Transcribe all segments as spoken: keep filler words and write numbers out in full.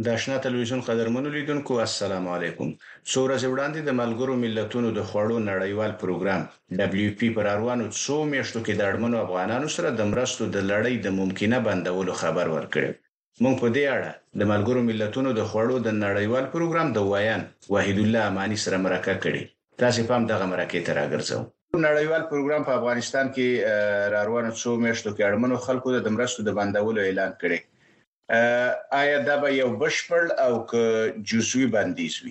د آشنا تلویزیون قدرمنو لیدونکو السلام علیکم. څو ورځې وړاندې د ملګرو ملتونو د خوړو نړیوال پروګرام دبليو پی پر اړوانو څو میاشتو کې د اړمنو افغانانو سره د مرستو د لړۍ د ممکنه بندولو خبر ورکړ. موږ په دې اړه د ملګرو ملتونو د خوړو د نړیوال پروګرام د وایان وحید الله امانی سره مرکه کړې. تاسو په دغه مرکه ته راګرځو. نړیوال پروګرام په افغانستان کې را روان څو میاشتو کې اړمنو خلکو د مرستو د بندولو اعلان کړی. آیا دا به یو بشپړ او که جزوي بندیز وي؟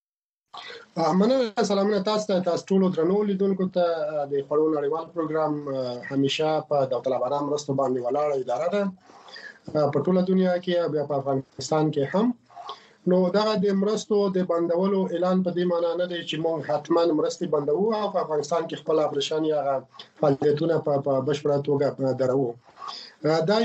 مننه. سلامونه تاسو ته، تاسو ټول درنو لیدونکو ته. د خوړو نړیوال پروګرام همیشه په داوطلبانه مرستو باندې ولاړه اداره ده په ټوله دنیا کې، بیا په افغانستان کې هم. نو دا د مرستو د بندولو اعلان په دې معنی نه دی چې موږ حتما مرستې بندوو او په افغانستان کې خپل اپریشن یا فعالیتونه په بشپړه توګه درو. دا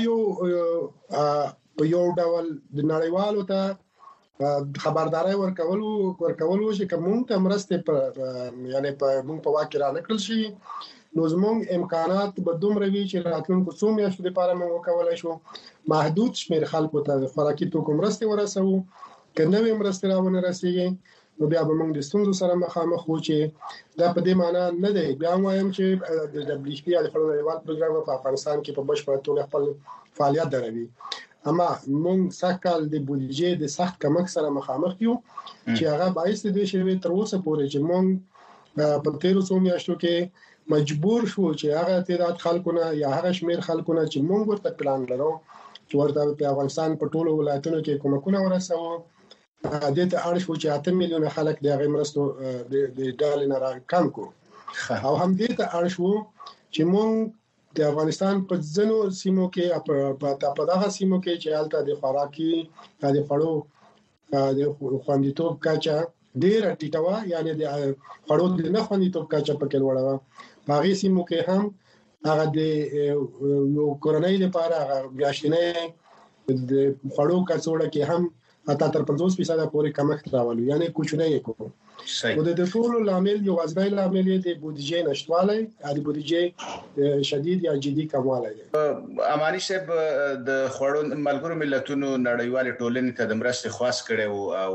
یو په یو ډول د نړیوالو ته خبرداري ورکولو ورکولو چې کوم ته مرستې په یعنی په موږ په واقع را نکړل شي، نو زموږ امکانات به دومره وي چې راتلونکو څو میاشتو لپاره موږ وکولای شو محدود شمیر خلکو ته خوراکي توکو مرستې ورسوو. که نوې مرستې راونه رسیږي نو بیا به موږ د ستونزو سره مخامخ وو چې دا په دې معنی نه دی. بیا وایم چې د دبليو پی د نړیوال پروګرام په افغانستان کې په بشپړه توګه خپل فعالیت دروي، اما موږ سکهال د بودیجې د سخت کمښت سره مخامخ یو چې هغه باعث دي چې تر اوسه پورې چې موږ په تیرو څو میاشتو کې مجبور شو چې هغه تعداد خلکونه یا هغه شمیر خلکونه چې موږ ورته پلان لرو چې ورته په افغانستان په ټولو ولایتونو کې کومکونه ورسوو، د دې اړ شو چې اته میلیونه خلک د هغه مرستو د ډالۍ نه را کم کو، او هم دې ته اړ شو چې موږ د افغانستان په ځینو سیمو کې په دغه سیمو کې چې حالت د خوراکي د خوړو د خوندیتوب کچا ډیره ټیټه و، یعنی د خوړو د نه خوندیتوب کچا په کې لوړه و. په هغه سیمو کې هم هغه د یو کورنۍ لپاره هغه میاشتنی د خوړو کڅوړه کې هم اته تر پنځوس فیصد پورې کمښت راولو، یعنی کوچنی کو. نو د ټولو لامل یو غزبای لامل دی بودیجې نشټوالی، د بودیجې شدید یا جدي کموالی دی. امانی صاحب د خوړو ملګرو ملتونو نړیوال ټولنې ته د مرستې خواست کړي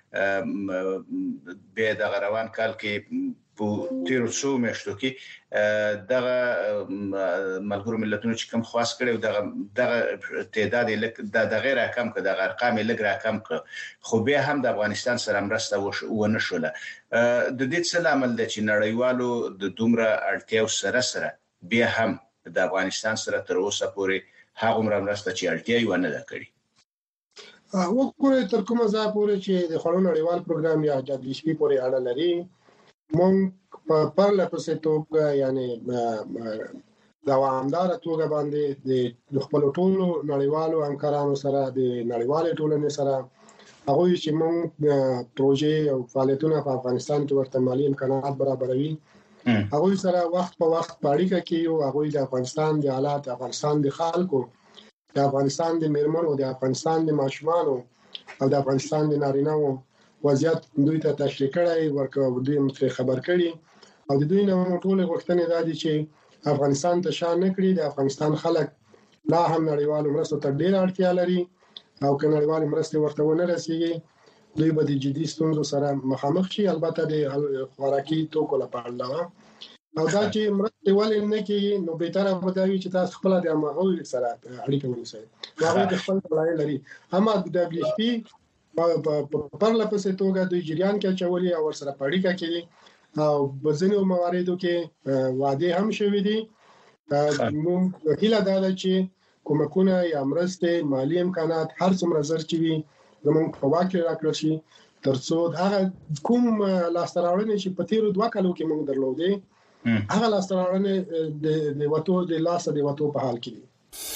او به د روان کال کې په تیر څو میاشتو کې دغه ملګرو ملتونو چې کوم خواست کړي دغه دغه تعداد د غیر رقم کې د ارقام لګ رقم خو به هم د افغانستان سره مرسته ونه شوله. د دې څه عمل د چې نړیوالو د دومره اړتیاو سره سره به هم د افغانستان سره تر اوسه پورې هغه مرسته چې اړتیا یې ونه ده کړې. وګورئ تر کومه ځای پورې چې د خوړو نړیوال پروګرام یا دبليو پی پورې اړه لري، موږ په پرله پسې توګه یعنی دوامدار توګه باندې د خپل ټولو نړیوالو همکارانو سره د نړیوالې ټولنې سره هغه چې موږ پروژې او فعالیتونه په افغانستان کې ورته مالی امکانات برابروي هغه سره وخت په وخت پاړیکه کوي. هغه د افغانستان د حالات، افغانستان د خلکو، د افغانستان د میرمنو، د افغانستان د ماشومانو او د افغانستان د نارینه‌و وضعیت دوی ته تشریح کړی ورکو، دوی متری خبر کړي او د دوی نه ټول غوښتنې دا دي چې افغانستان ته شان نکړي. د افغانستان خلک لا هم نړیوالو مرستو ته ډیر اړتیا لري او که نړیوال مرستې ورته ونه رسیږي دوی به د جدي ستونزو سره مخامخ شي، البته د خوراکي توکو لپاره. او دا چې مرستې ولې نه کوي نو به تر به دا وي چې تاسو خپل د هغوی سره اړیکه ونیسئ، هغوی د خپل ځای لري. اما د دبليو پی په پرله پسې توګه دوی جریان کې چولې او ورسره اړیکه کوي او بزنو مواردو کې وعده هم شوې دي. موږ هیله ده چې کومکونه یا مرستې مالی امکانات هر څومره زر چې وي زموږ په واقع راکړل شي ترڅو هغه کوم لاسته راوړنې چې په تیرو دوه کالو کې موږ درلودې هغه لاسته راوړنې د وټو د لاسه د وټو په حال کې دي.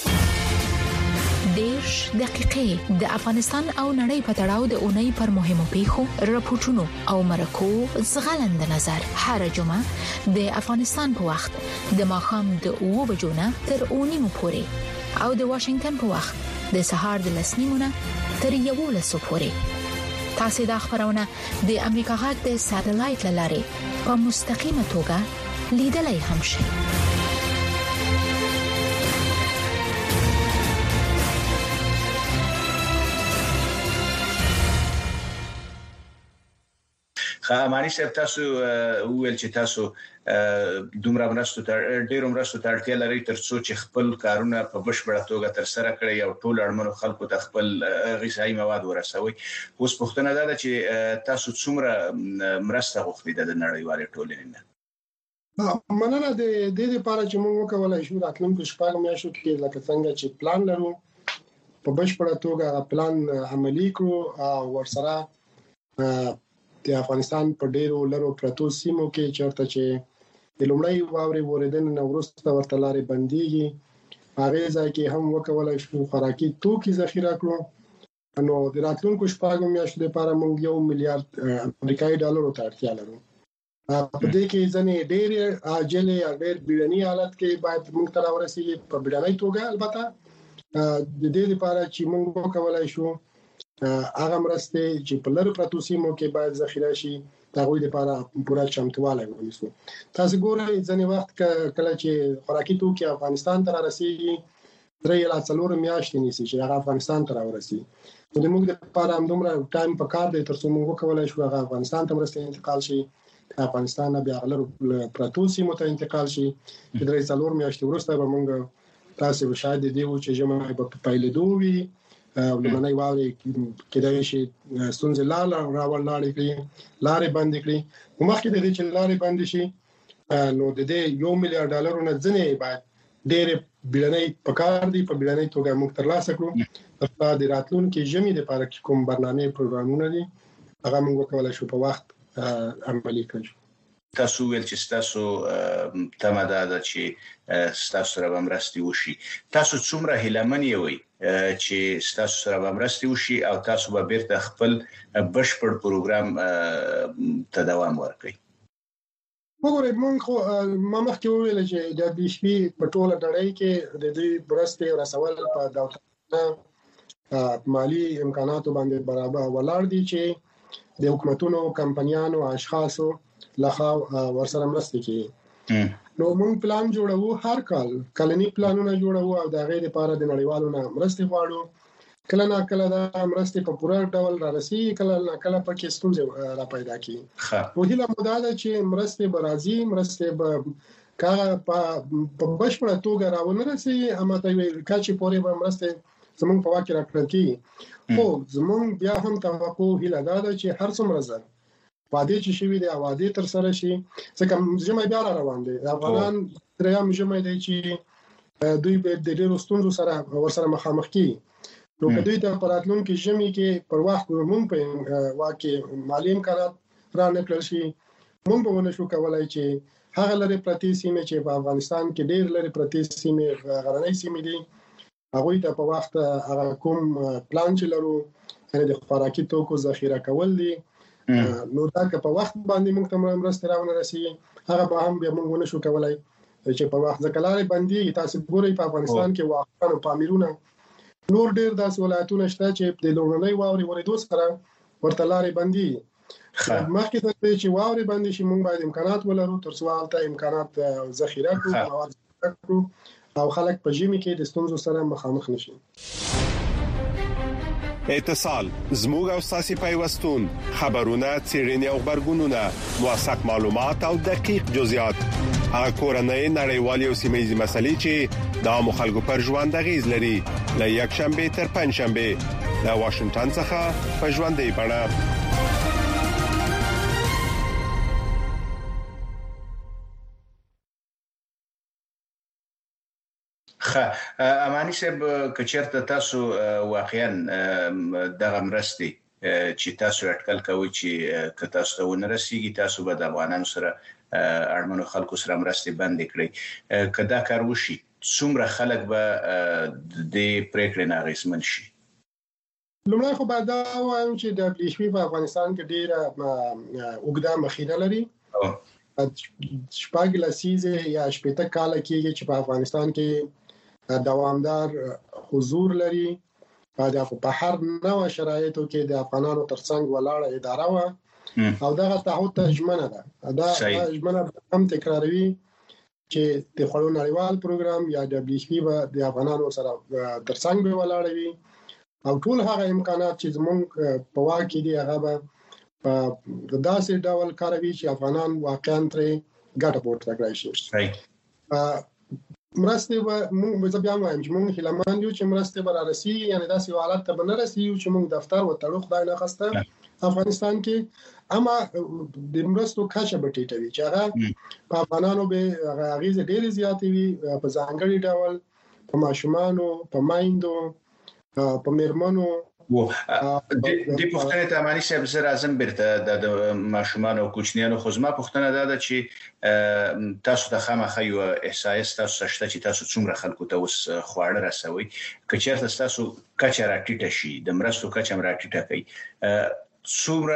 دیش دقیقې د افغانستان او نړۍ په تړاو د اونۍ پر مهمو پیښو راپورټونو او مرکو زغلند نظر هر جمعه د افغانستان په وخت د ماښام د اوو بجو نه تر اوو نیمو پورې او د واشنگټن په وخت د سهار د لس نیمو نه تر یوولسو پورې. تاسو د خبرونه د امریکا غږ د ساتلایت لارې په مستقیمه توګه لیدلای هم شئ. خامانی صاحب تاسو ویل چې تاسو دومره مرستو ته ډیرو مرستو ته اړتیا لري ترڅو چې خپل کارونه په بشپړه توګه تر سره کړئ او ټول اړمنو خلکو ته خپل غذایی مواد ورسوي. اوس پوښتنه ده چې تاسو څومره مرسته غوښتي د نړیوالې ټولنې نه؟ مننه د دې لپاره چې موږ وکولای شو راتلونکو شپږ میاشتو کې لکه څنګه چې پلان لرو په بشپړه توګه پلان عملی کړو او ورسره د افغانستان په ډیرو لرو پرتو سیمو کې چرته چې د لومړی واوري وریدل نو ورسته ورته لارې بنديږي هغه ځای کې هم وکولای شو خوراکي توکي ذخیره کړو. نو د راتلونکو شپږ میاشتو لپاره موږ یو میلیارډ امریکایي ډالر ته اړتیا لرو. په دې کې ځنې ډېر عاجل یا ډېر بیړني حالت کې باید موږ تر ورسېږي په بیړنۍ توګه. البته د دې لپاره چې موږ وکولای شو هغه مرسته چې په لرو پرتو سیمو کې باید ذخیره شي هغه لپاره پوره چمتوالی ونیسو. تاسو ګورئ ځنې وخت کله چې خوراکي توکي افغانستان ته رسیدي درې یا څلور میاشتې نیسي چې هغه افغانستان ته راورسي. نو د موږ لپاره هم دومره ټایم په کار دی ترڅو موږ وکولای شو هغه افغانستان ته مرسته انتقال شي، افغانستان بیا لرو پرتو سیمو ته انتقال شي. درې څلور میاشتې وروسته به موږ تاسو به شاید دی و چې جمع په پایلېدو وي او لمنای واوري کېدای شي ستونزې لاله راول لاړې کړي لارې بند کړي. مخکې د دې چې لارې بند شي نو د دې یو میلیارډ ډالرونو ځنې باید ډېر بیړنۍ پکار دي په بیړنۍ توګه موږ ترلاسه کړو ترڅو د راتلونکي ژمي لپاره کوم برنامه پروګرامونه دي هغه موږ وکولای شو په وخت عملي کړو. تاسو ویل چې تاسو تمه ده چې تاسو سره به مرستې وشي. تاسو څومره هیلهمن یوئ چې تاسو سره به مرستې وشي او تاسو به بیرته خپل بشپړ پروګرام ته دوام ورکړئ؟ وګورئ موږ ما مخکې وویل چې د بي اس پي په ټوله نړۍ کې د دې مرستې رسول په دولتونو مالی امکاناتو باندې برابر ولاړ دي چې د حکومتونو کمپنیانو اشخاصو لخوا ورسره مرسته کوي. نو موږ پلان جوړو هر کال کلنی پلانونه جوړو او د غیر لپاره د نړیوالو نه مرسته غواړو. کله نه کله د مرستې په پوره ډول را رسي کله نه کله پکې ستونزې را پیدا کیږي. خو هیله مو ده چې مرستې به راځي مرستې به کله په بشپړه توګه راونه رسي اما ته کچې پورې به مرستې زموږ په واکه راکړل کیږي. خو زموږ بیا هم توقع هیله ده چې هر څومره ځل وعده چې شوی دی وعده تر سره شي. ځکه جمع بیا روان دي افغانان دریم جمع دی چې دوی به د ډیرو ستونزو سره ورسره مخامخ کیږي. نو کدی ته پراتلون کې جمع کې پر وخت موږ په واقع مالی امکانات را نکړل شي موږ به ونه شو کولای چې هغه لري پرتی سیمه چې په افغانستان کې ډیر لري پرتی سیمه غرنۍ سیمه دي هغه ته په وخت هغه کوم پلان چې لرو د خوراکي توکو ذخیره کول دي نو دا که په وخت باندې موږ ته مرسته راونه رسي هغه به هم به موږ ونه شو کولای چې په وخت ځکلارې باندې تاسو ګورئ په افغانستان کې واقعا په امیرونه نور ډیر داسې ولایتونه شته چې د لومړنۍ واوري ورېدو سره ورته لارې باندې مخکې ته چې واوري باندې شي موږ باید امکانات ولرو ترڅو هلته امکانات ذخیره کړو او خلک په ژمي کې د ستونزو سره مخامخ نشي. اتصال زموږ او ساسي پیوستون خبرونه چیرنی او خبرګونونه موثق معلومات او دقیق جزئیات هغه کورنۍ نړیوالې او سیمه‌یزې مسلې چې د مخالګو پر ژوند غیز لري له یک شنبه تر پنځ شنبه د واشنگټن څخه په ژوندۍ بڼه. خا امانی صاحب کچرته تاسو واقعا دغه مرستي چې تاسو اټکل کوي چې که تاسو ته ونه رسیږي تاسو به د افغانانو سره اړمنو خلکو سره مرستي بند کړئ. کدا کار وشي څومره خلک به د پریکړې ناغېسمن شي؟ لومړی خو باید دا وایم چې د بلیشوي په افغانستان کې ډیره اوږده مخینه لري. شپږ لسیزه یا شپږ کال کېږي چې په افغانستان کې دوامدار حضور لري. په هر نوع شرایطو کې د افغانانو ترڅنګ ولاړه اداره و او دغه تعهد تجمنه ده دا تجمنه هم تکراروي چې د خړو نړیوال پروګرام یا دبليو ایچ پی به د افغانانو سره ترڅنګ به ولاړ وي او ټول هغه امکانات چې زموږ په واکې دي هغه به په داسې ډول کاروي چې افغانان واقعا ترې ګټه پورته کړی شي. مرسته به موږ بیا وایم چې موږ هیلمان یو چې مرسته به راسي، یعنی داسې حالت ته به نه رسي چې موږ دفتر وتړو خدای نه خواسته افغانستان کې، اما د مرستو کچه به ټیټوي چې هغه په افغانانو به غیږ ډېر زیاتې وي، په ځانګړي ډول په ماشومانو، په مایندو، په میرمنو. و د پښتنې ته معنی شب زر اعظم برته د ماشومان او کوچنیانو خو زما پښتنه ده چې تاسو د خامخې یو احساس تاسو شته چې تاسو څومره خلکو ته اوس خواړه رسوي، کچېرته تاسو کچه راټیټه شي د مرستو کچه راټیټه کوي، څومره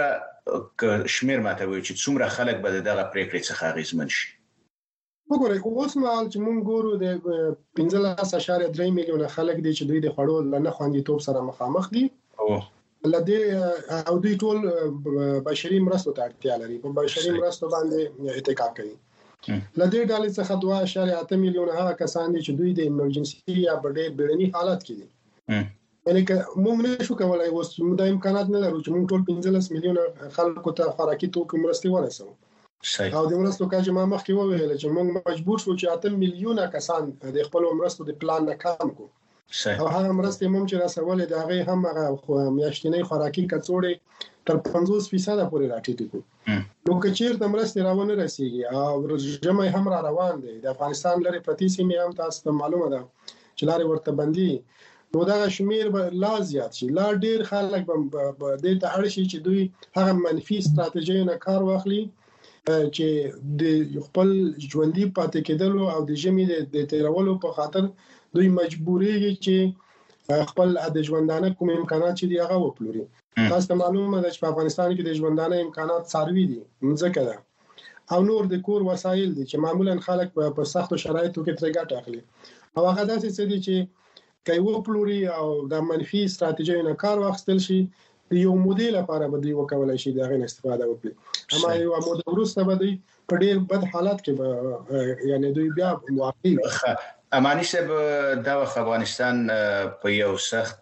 شمیر ماته وي چې څومره خلک به دغه پریکړې څخه اغیزمن شي؟ وګورئ اوس مهال چې موږ ګورو د پنځلس اعشاریه درې میلیونه خلک دي چې دوی د خوړو لنه خوندیتوب سره مخامخ دي او لدې او دوی ټول بشري مرستو ته اړتیا لري، په بشري مرستو باندې اتکا کوي. لدې ډالۍ څخه دوه اعشاریه اته میلیونه هغه کسان دي چې دوی د ایمرجنسي یا ډېر بیړني حالت کې دي. یعنی که موږ نشو کولای اوس د امکانات نه لرو چې موږ ټول پنځلس میلیونه خلکو ته خوراکي توکو مرستې ورسوو. او د مرستو کچه ما مخکې وویل چې موږ مجبور شو چې اته میلیونه کسان د خپل مرستو د پلان نه کم کو، او هغه مرستې موږ چې راسولې د هغه هم هغه میاشتنی خوراکي کڅوړې تر پنځوس فیصد پورې راټیټې کو. نو که چیرته مرستې راونه رسیږي او جمع هم را روان دي، د افغانستان لري پرتی سیمې هم تاسو ته معلومه ده چې لارې ورته بندي، نو دا شمیر به لا زیات شي، لا ډیر خلک به د ته اړ شي چې دوی هغه منفي ستراتیژي نه کار واخلي چې د خپل ژوندۍ پاتې کېدلو او د ژمي د تیرولو په خاطر دوی مجبورېږي چې خپل د ژوندانه کوم امکانات چې دی هغه وپلوري. تاسو ته معلومه ده چې په افغانستان کې د ژوندانه امکانات څاروي دي، مځکه ده او نور د کور وسایل دي چې معمولا خلک په سختو شرایطو کې ترې ګټه اخلي، او هغه داسې څه دي چې کوي وپلوري او د منفي ستراتیژي نه کار واخیستل شي، یو موډل لپاره به دوی وکولای شي دغه استفاده وکړي، اما یو موډل وروسته به دوی په ډېر بد حالت کې یعنی دوی بیا واقعي امانی صاحب دا افغانستان په یو سخت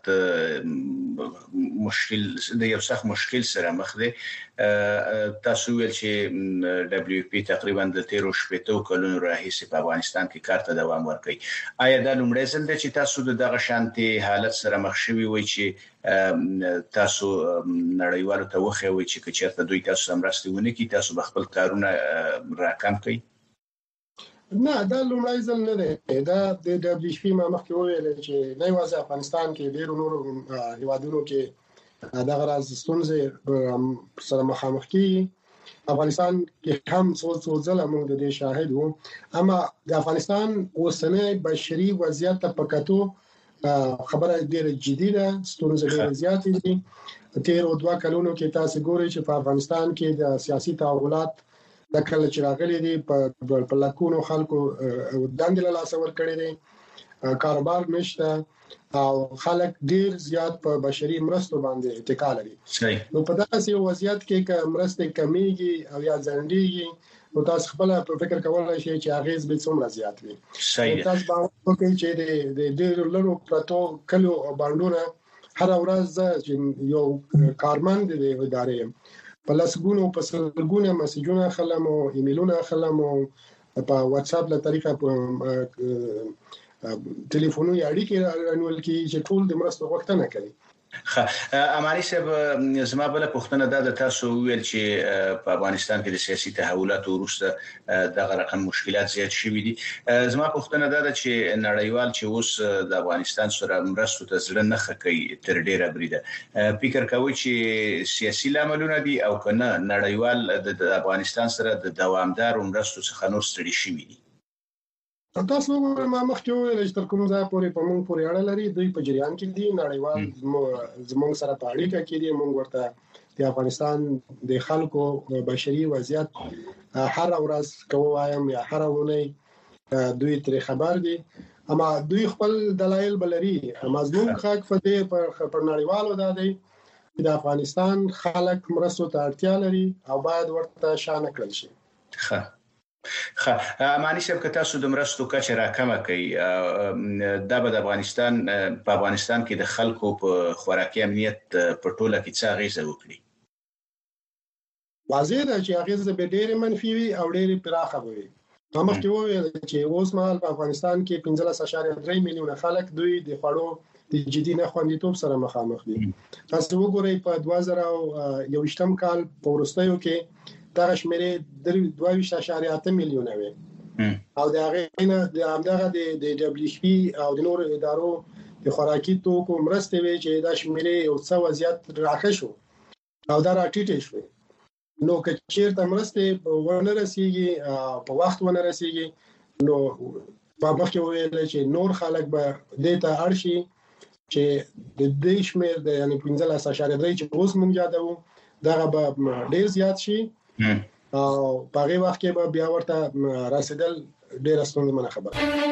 مشکل د یو سخت مشکل سره مخ دی. تاسو ویل چې دبليو پی تقریبا د تیرو شپږو کلونو راهیسې په افغانستان کې کار ته دوام ورکوي. آیا دا لومړی ځل دی چې تاسو د دغه شانتي حالت سره مخ شوي وي چې تاسو نړیوالو ته وښیوي چې چېرته دوی تاسو مرستې ونه کړي، تاسو به خپل کارونه راکم کړئ؟ نه، دا لومړی ځل نه دی. دا د دبليو پی ما مخکې وویل چې نه یوازې افغانستان کې ډېر نور هیوادونو کې دغه راز ستونزې سره مخامخ کیږي. افغانستان کې هم څو څو ځله موږ د دې شاهد وو، اما د افغانستان اوسنۍ بشري وضعیت په کتو خبره ډېره جدي ده، ستونزې ډېرې زیاتې دي. تیر دوه کلونو کې تاسو ګورئ چې په افغانستان کې د سیاسي تحولات د کله چې راغلي دي په لکونو خلکو دندې له لاسه ورکړي دي، کاروبار نشته او خلک ډیر زیات په بشري مرستو باندې اتکا لري. نو په داسې وضعیت کې که مرستې کمیږي او یا ځنډيږي، نو تاسو خپل فکر کولای شئ چې اغیز به څومره زیات وي. تاسو باور وکړئ چې د ډیر لرو پروتو کلو باندونه هر ورځ یو کارمند دی ادارې په لاسګونو په سلګونو میسجونه خلم او ایمیلونه خلم او په واتس اپ له طریقه په ټلیفوني اړیکې رانول کی چې ټول د مرستو غوښتنه کوي. امانی صاحب زما بل پوښتنه ده، تاسو ویل چې په افغانستان کې د سیاسي تحولاتو وروسته دغه رقم مشکلات زیات شوي دي. زما پوښتنه ده چې نړیوال چې اوس د افغانستان سره مرستو ته زړه نه ښکي تر ډیره بریده، فکر کوي چې سیاسي لاملونه دي او کنه نړیوال د افغانستان سره د دوامدار مرستو څخه نور ستړي شوي دي؟ تاسو ما مخکې ویل چې تر کوم ځای پورې په موږ پورې اړه لري، دوی په جریان کې دي، نړیوال زموږ سره په اړیکه کې دي. موږ ورته د افغانستان د خلکو بشري وضعیت هر ورځ کووایم یا هر ونی دوی تر خبر دي، اما دوی خپل دلایل بلري. مظلوم خلک فدې پر نړیوالو دا دی چې د افغانستان خلک مرستو ته اړتیا لري او باید ورته شانه کړل شي. ښه خا معنی صاحب که تاسو د مرستو کچه راکمه کوي، دا به د افغانستان په افغانستان کې د خلکو په خوراکي امنیت په ټوله کې څه اغیزه وکړي؟ واضح ده چې هغه به ډېر منفي وي او ډېر پراخه وي. هم کې وویل چې اوس مهال په افغانستان کې پنځلس اعشاریه درې میلیونه خلک دوی د خوړو د جدي نه خوندیتوب سره مخامخ دي. تاسو وګورئ په دوه زره یوویشتم کال په وروستیو کې دا شمیرې دوه ویشت اعشاریه اته میلیونه وي او دا غینه د همدغه د دبليو ایچ پی او د نور ادارو د خوراکي توکو مرستې وی چې دا شمیرې یو څه وضعیت راکښ شو او دا راټیټ شو. نو که چیرته مرستې ونه رسیږي په وخت ونه رسیږي نو په مخکې ویل چې نور خلک به دیتا ارشي چې د دې شمیر د یعنی پنځلس اعشاریه درې چې اوس مونږ یادو دا به ډیر زیات شي او په هغه وخت کې به بیا ورته رسیدل ډیر ستونزمنه خبره.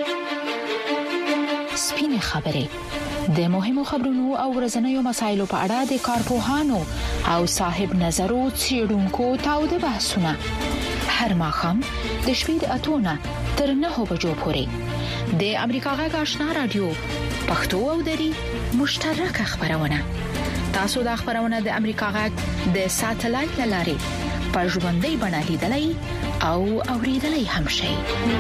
سپینې خبرې د مهمو خبرونو او ورځنیو مسایلو په اړه د کارپوهانو او صاحب نظرو څېړونکو تاوده بحثونه هر ماښام د شپې د اتونه تر نهو بجو پورې د امریکا غږ آشنا رادیو پښتو او دری مشترکه خبرونه. تاسو د خبرونه د امریکا غږ د ساتلایت لارې په ژوندۍ بڼه لیدلای او اوریدلای هم شئ.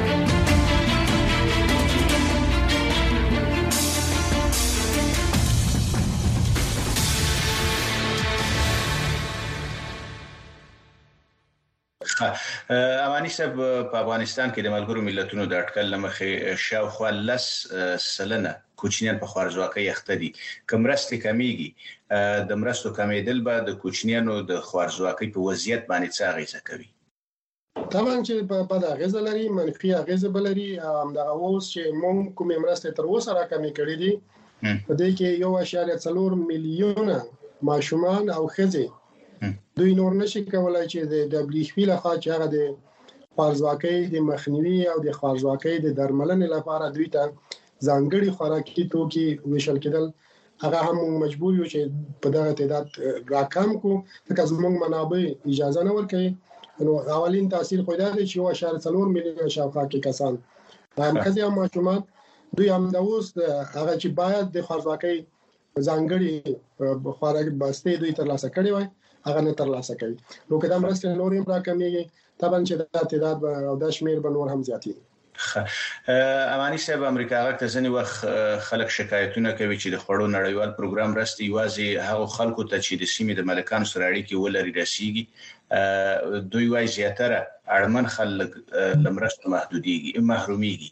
امانی صاحب په افغانستان کې د ملګرو ملتونو د اټکل لمخې شاوخوا لس سلنه کوچنیان په خوارزواکۍ اخته دي. کمرستې کمیږي د مرستو کمیدل به د کوچنیانو د خوارزواکۍ په وضعیت باندې څه اغیزه کوي؟ طبعا چې په بد اغیزه لري، منفي اغیزه بلري. همدغه اوس چې مونږ کومې مرستې تر اوسه راکمې کړې دي په دې کې یو اعشاریه څلور میلیونه ماشومان او ښځې دوی نور نشي کولای چې د دبليو ایچ پی لخوا چې هغه د خوارزواکۍ د مخنیوي او د خوارزواکۍ د درملنې لپاره دوی ته ځانګړي خوراکي توکي ویشل کېدل هغه هم مجبور یو چې په دغه تعداد راکم کو ځکه زموږ منابع اجازه نه ورکوي. نو اولین تاثیر خو دا دی چې یو اعشاریه څلور میلیونه شاوخوا کې کسان هم ښځې او ماشومان دوی هم د اوس هغه چې باید د خوارزواکۍ ځانګړي خوراکي بسته دوی ترلاسه کړي وای هغه نه ترلاسه کوي. نو کله مرسته نور هم راکمېږي طبعا چې د تعداد او د شمیر به نور هم زیاتېږي. امانی صاحب امریکا غږ ته ځنې وخت خلک شکایتونه کوي چې د خوړو نړیوال پروګرام رستي یوازې هغه خلکو ته چې د سیمې د ملکانو سره اړیکې ولري رسیږي. دوی وايي زیاتره اړمن خلک لمرستو محدوديږي محروميږي.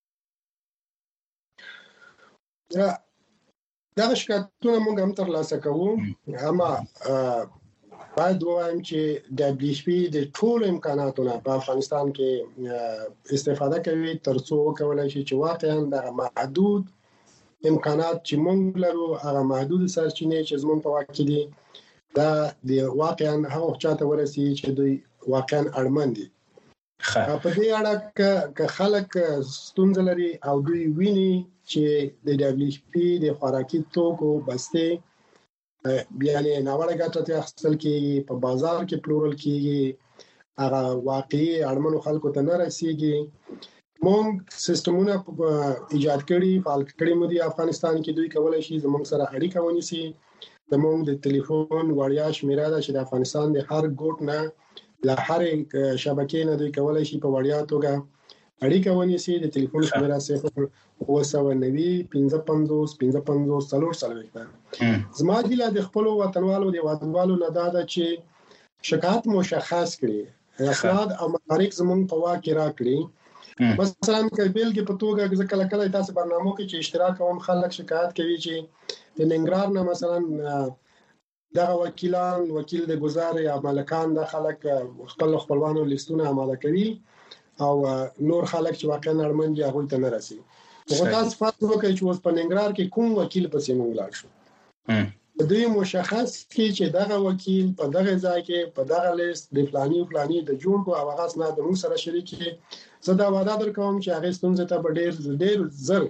دا شکایتونه موږ هم ترلاسه کوو. اما باید وایم چې دبليو ایچ پی د ټول امکاناتو نه په افغانستان کې استفاده کوي ترڅو کولای شي چې واقعا د محدود امکانات چې موږ لرو هغه محدود سرچینې چې زموږ په واک کې دي دا د واقعا هغه چاته ورسي چې دوی واقعا اړمن دي. په دې اړه که خلک ستونزه لري او دوی ویني چې د دبليو ایچ پی د خوراکي توکو بسته بیا نه ناوړه ګټه ته حاصل کیږي په بازار کې پلورل کیږي هغه واقعي اړمنو خلکو ته نه رسیږي. موږ سیستمونه ایجاد کړي فعال کړي مو دي افغانستان کې دوی کولای شي زموږ سره اړیکه ونیسي. زموږ د ټلیفون وړیا شمیره ده چې د افغانستان د هر ګوټ نه له هر شبکې نه دوی کولای شي په وړیا توګه اړیکه ونیسي. د ټلیفون شمیره صفر اوه سوه نوي پنځه پنځوس پنځه پنځوس څلور څلوېښت. زما د لا د خپل وطنوالو د وطنوالو نه دا ده چې شکایت مشخص کړي اسناد او مدارک زموږ په واک کې راکړي. مثلا کبیلګي په توګه کله کله تاسو برنامو کې چې اشتراک کوم خلک شکایت کوي چې د ننګرهار نه مثلا دغه وکیلان وکیل د گزار یا ملکان د خلک خپل خپلوانو لیستونه عمله کوي او نور خلک چې واقعا اړمن دي هغه ته نه رسي. هغه تاسو فرض وکړئ چې اوس په ننګرهار کې کوم وکیل پسې مونږ لاړ شو دوی مشخص کی چې دغه وکیل په دغه ځای کې په دغه لیست د فلاني فلاني د جوړ کو او هغه اسناد موږ سره شریکي. زه دا وعده درکوم چې هغه ستونزه ته ډېر ډېر زر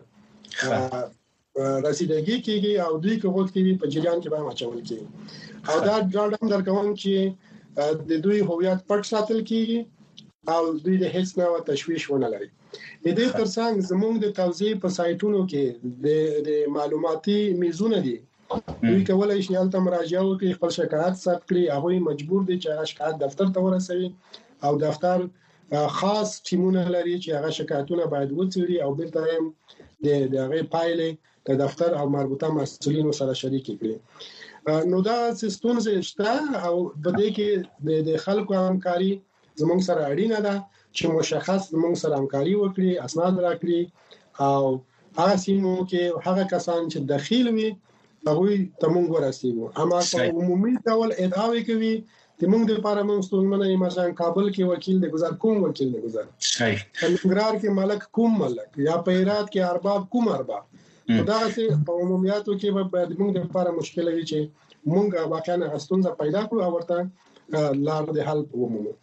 رسیدګي کیږي او دوی کو وخت کې په جریان کې به اچول کیږي او دا ډاډم درکوم چې د دوی هویت پټ ساتل کیږي او دوی د هیڅ نه تشویش ونه لري. د دې ترڅنګ زموږ د توزیع په سایټونو کې د معلوماتي میزونه دي دوی کولای شي هلته مراجعه وکړي، خپل شکایت ثبت کړي. هغه مجبور دي چې هغه شکایت دفتر ته ورسوي او دفتر خاص ټیمونه لري چې هغه شکایتونه باید وڅېړي او بیرته هم د دغه پایلې د دفتر او مربوطه مسؤلینو سره شریک کړي. نو دا ستونزې شته او په دې کې د خلکو همکاري زموږ سره اړینه ده چې مشخص زموږ سره همکاري وکړي، اسناد راکړي او هغه سیمو کې هغه کسان چې داخل وي هغه ته موږ ورسېږو. اما په عمومي ډول ادعاوې کوي چې موږ د لپاره موږ ستونمنه مثلا کابل کې وکیل د گزار کوم وکیل د گزار صحیح، کلنګرار کې ملک کوم ملک یا پیرات کې ارباب کوم ارباب. دا چې په عمومیاتو کې به موږ د لپاره مشکل وي چې موږ واقعا غستونځه پیدا کړو او ورته لار د حل ومومو.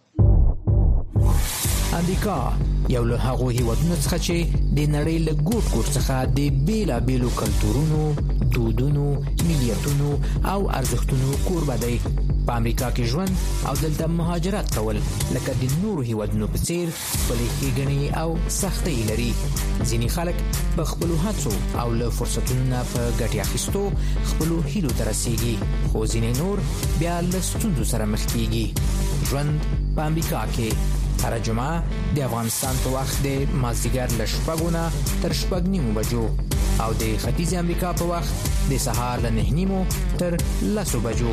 امریکا یو له هغو هیوادونو څخه چې د نړۍ له ګوټ ګوټ څخه د بیلابیلو کلتورونو، دودونو، ملیتونو او ارزښتونو کوربه دی. په امریکا کې ژوند او دلته مهاجرت کول لکه د نورو هیوادونو په څیر خپلې ښېګڼې او سختۍ لري. ځینې خلک په خپلو هڅو او له فرصتونو نه په ګټې اخیستو خپلو هیلو ته رسېږي، خو ځینې نور بیا له ستونزو سره مخ کېږي. ژوند په امریکا کې هر جمعه د افغانستان په وخت د مازدیګر له شپږو نه تر شپږ نیمو بجو او د ختیځ امریکا په وخت د سهار له نه نیمو تر لسو بجو.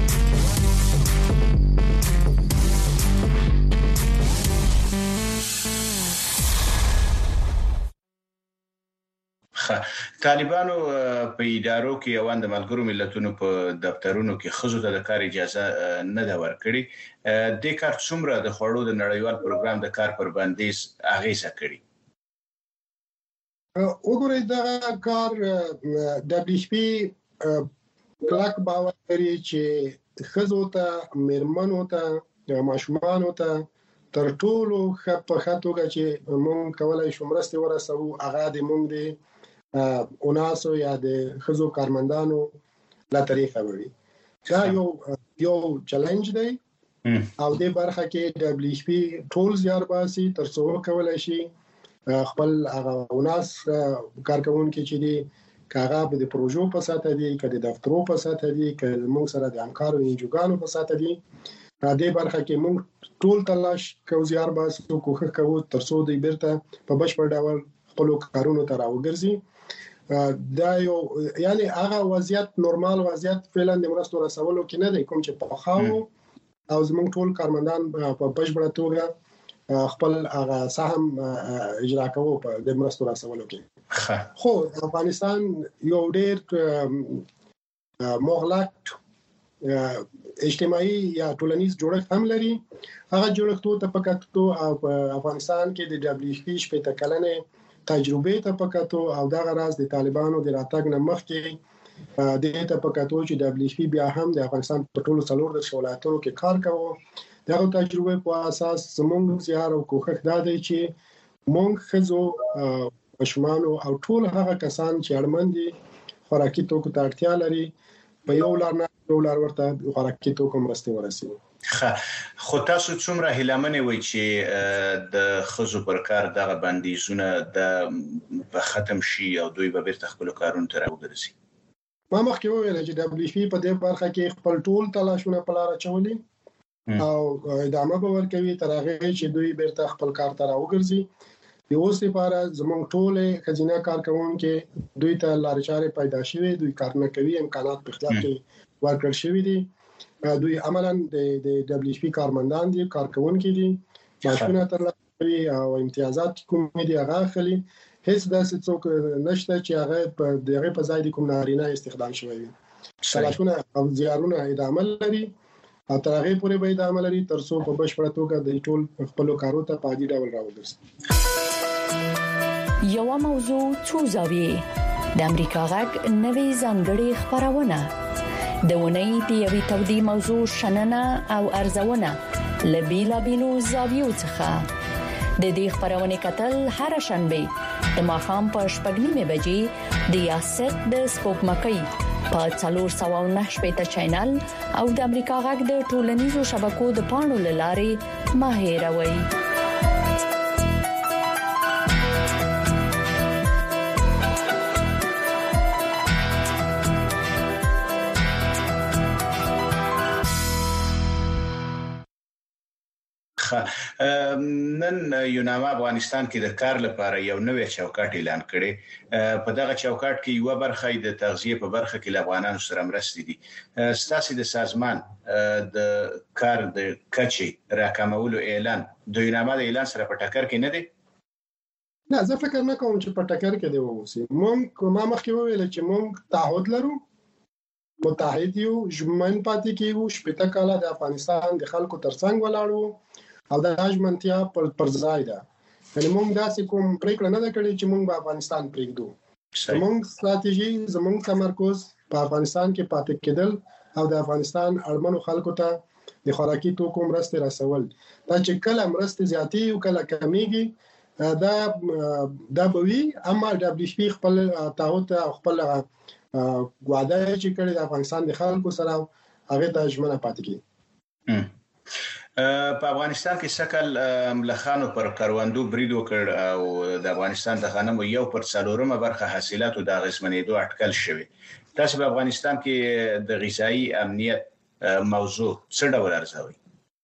طالبانو په ادارو کې او د ملګرو ملتونو په دفترونو کې خزو ته د کار اجازه نه دا ورکړي. د کار څومره د خوړو د نړیوال پروګرام د کار پر بندیز اغیزه کړي؟ وګورئ دا کار د دبليو ایچ پی کلک باور لري چې خزو ته، میرمنو ته، ماشومانو ته تر ټولو ښه په ښه توګه چې موږ کولای شو مرسته ورسوو هغه د موږ د اوناسو یا د خزو کارمندانو لا طریقه وړي. دا یو یو چیلنج دی او د برخه کې د دبليو ایچ پی ټول زیار باسي تر څو کولای شي خپل هغه اوناس کارکونکو چې دي کاغه په پروژو په ساته دي، کله د دفترو په ساته دي، کله موږ سره د همکارو انجوګانو په ساته دي. دا د برخه کې موږ ټول تلاش کوو، زیار باسو، کوښښ کوو تر څو د بیرته په بشپړ ډول خپل کارونو ته راوګرځي. دا یو یعنی هغه وضعیت نورمال وضعیت فعلا د مرستو رسولو کې نه دی کوم چې په خاو او زموږ ټول کارمندان په بشپړه توګه خپل هغه سهم اجرا کوي په د مرستو رسولو کې. خو افغانستان یو ډېر مغلق اجتماعي یا ټولنیز جوړښت هم لري. هغه جوړښتو ته پکاتو او افغانستان کې د دبليو ایچ پی شپږ کلنه تجربه ته پکاتو او دا غراض د طالبانو د راتګ نه مخکې د دې ته پکاتو چې دبليو ایچ پی بیا هم د افغانستان په ټولو څلور د ولایتونو کې کار کوي. دا تجربه په اساس زموږ زیار او کوښښ دا دی چې موږ خزو، ماشومان او ټول هغه کسان چې اړمن دي خوراکي توکو ته اړتیا لري په یو لار نه یو لار ورته خوراکي توکو مرسته ورسوي. خو تاسو څومره هیلمنه وي چې د خزو پر کار دغه بندیزونه د ختم شي او دوی به بیرته خپل کارونه ته راوګرځي؟ ما مخکې وویل چې دبليو ایچ پی په دې برخه کې خپل ټول تلاشونه په لار اچولي او ادامه به ورکوي تر هغه چې دوی بیرته خپل کار ته راوګرځي. د اوس لپاره زموږ ټول خزینه کارکونکو دوی ته لارې چارې پیدا شوي، دوی کار نه کوي، امکانات په اختیار کې ورکړل شوي دي. دوی عملاً د دبليو ایچ پی کارمندان دي، کارکونکو دي، ماشونه ترلاسه کوي او امتیازات کوم دي هغه اخلي. هیڅ داسې څوک نشته چې هغه په دغه په ځای د کوم نارینه استخدام شوی وي. تلاشونه او زیارونه ادامه لري او تر هغه پورې به ادامه لري تر څو په بشپړه توګه د ټول خپل کارو ته په عادي ډول راوګرځي. یو موضوع څو زاویې د امریکا غږ نوې ځانګړې خبرونه د ونې د یوې تودې موضوع شننه او ارزونه لبیلا بیلو زاویو څخه د دې خبرونه کتل هر شنبه د ماخام په شپږ نیمه بجې د یاست د سپوږمکۍ په څلور سوه او نهه شپږ چینل او د امریکا غږ د ټولنیزو شبکو د پاڼو لارې ماهیروي. نن یوناما افغانستان کې د کار لپاره یو نوې چوکاټ اعلان کړي. په دغه چوکاټ کې یو برخه د تغذیه په برخه کې افغانانو سره مرستې دي. ستاسو د سازمان د کار د کچې راکمولو اعلان د یوناما د اعلان سره په ټکر کې نه دی؟ نه، زه فکر نه کوم چې په ټکر کې دی ووسی. مونږ ما مخکې وویل چې مونږ تعهد لرو، متحد یو، ژمن پاتې کیږو، شپږ کاله د افغانستان د خلکو ترڅنګ ولاړو او د اجمنتیا پر پر ځای ده. یعنی موږ داسې کوم پریکړه نه کړې چې موږ په افغانستان پریږدو. زموږ ستراتیژي، زموږ تمرکز په افغانستان کې پاتې کېدل او د افغانستان اړمنو خلکو ته د خوراکي توکو مرستې رسول. دا چې کله مرستې زیاتې او کله کمیږي دا دا بوي، اما د دبليو پی خپل تعهد خپل وعده چې کړی د افغانستان د خلکو سره هغه ته ژمنه پاتې کی. په افغانستان کې سکل ملخانو پر کروندو برید وکړ او د افغانستان د غنمو یو پر څلورمه برخه حاصلاتو د غسمنېدو اټکل شوی. تاسو په افغانستان کې د غذایی امنیت موضوع څه ډول ارزوي؟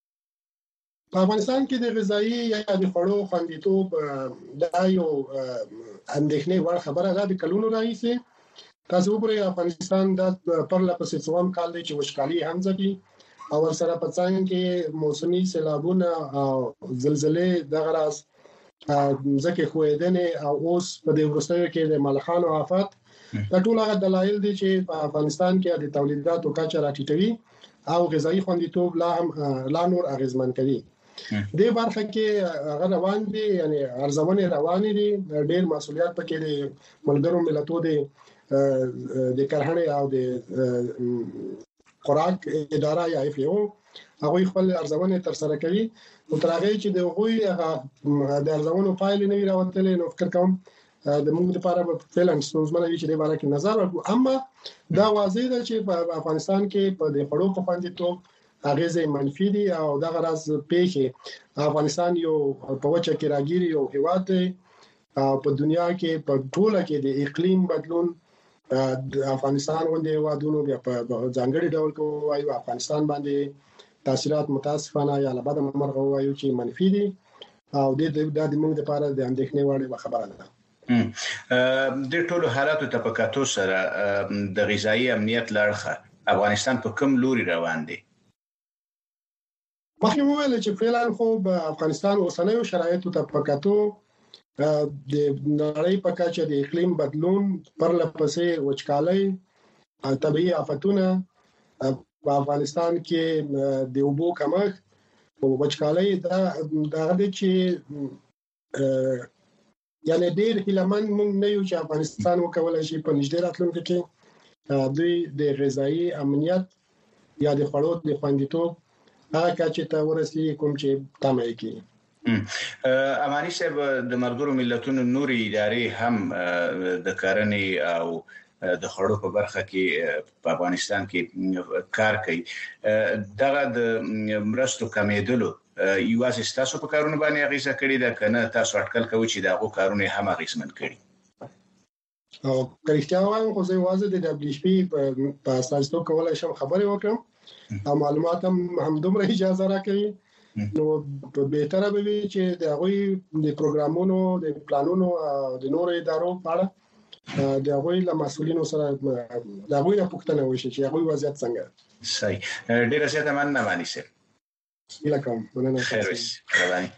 په افغانستان کې د غذایی یا د خوړو خوندیتوب دا یو اندېښنې وړ خبره ده. د کلونو راهیسې تاسو وګورئ افغانستان د پرله پسې څوم کال دی چې وچکالي هم ځي او سره په څنګ کې موسمي سیلابونه او زلزلې دغه راز ځکه خوېدنې او اوس په دې ورستیو کې د ملخانو آفات د ټول هغه دلایل دي چې په افغانستان کې د تولیداتو کچه راټیټوي او غذایی خوندیتوب لا هم لا نور اغیزمن کوي. د برخه کې هغه روان دي، یعنی ارزونه روان دي. ډېر مسولیت پکې د ملګرو ملتونو د د کرهڼې او د خوراک اداره یا اف او هغه خپل ارزونه تر سره کوي. او تر هغه چې د هغوی د ارزونو فایل نه راوتلې، نو فکر کوم د موږ لپاره فعلا ستونزمنه وي چې د باره کې نظر ورکړو. اما دا واضح ده چې په افغانستان کې په د خړو په خوندیتوب اغیزه منفي دي او دا غرض پیښه افغانستان یو په وچه کې راګیری او هیواد دی په دنیا کې په ټوله کې د اقلیم بدلون د افغانستان باندې وادونو بیا په ځانګړي ډول کوي افغانستان باندې تاثیرات متاسفانه یا لبد مرغه وایو چې منفي دي او د د موږ لپاره د اندېښنې وړ خبره ده. د ټولو حالاتو ته په کتو سره د غذایی امنیت لړخه افغانستان په کوم لوري روان دی؟ مخکې وویل چې فعلا خو په افغانستان اوسنیو شرایطو ته په کتو د نړۍ په کچه د اقلیم بدلون، پرله پسې وچکالي او طبيعي آفتونه، په افغانستان کې د اوبو کمښت او وچکالي دا د چې یعنی ډېر هیلمن موږ نه یو چې افغانستان وکولای شي په نږدې راتلونکي کې دوی د غذایی امنیت یا د خوړو د خوندیتوب هغه کچه ته ورسیږي کوم چې تمه کوي. امانی صاحب، د ملګرو ملتونو نوري ادارې هم د کرنې او د خړو په برخه کې په افغانستان کې کار کوي. دغه د مرستو کمیدلو یوازې تاسو په کارونه باندې اغیزه کړې ده کنه تاسو اټکل کوئ چې دغه کارونه هم اغیزمن کړي؟ او کریسټیا وایم خو زه واځه د دبليو پی په اساس ته کولای شم خبرې وکړم او معلومات هم دومره اجازه راکړي. نو په بهتره به وي چې د هغوی د پروګرامونو د پلانونو د نورو ادارو په اړه د هغوی له مسؤلینو سره د هغوی نه پوښتنه وشي چې هغوی وضعیت څنګه. صحیح، ډیره زیاته مننه مانی صاحب. هیله کوم مننه. خیر اوسئ.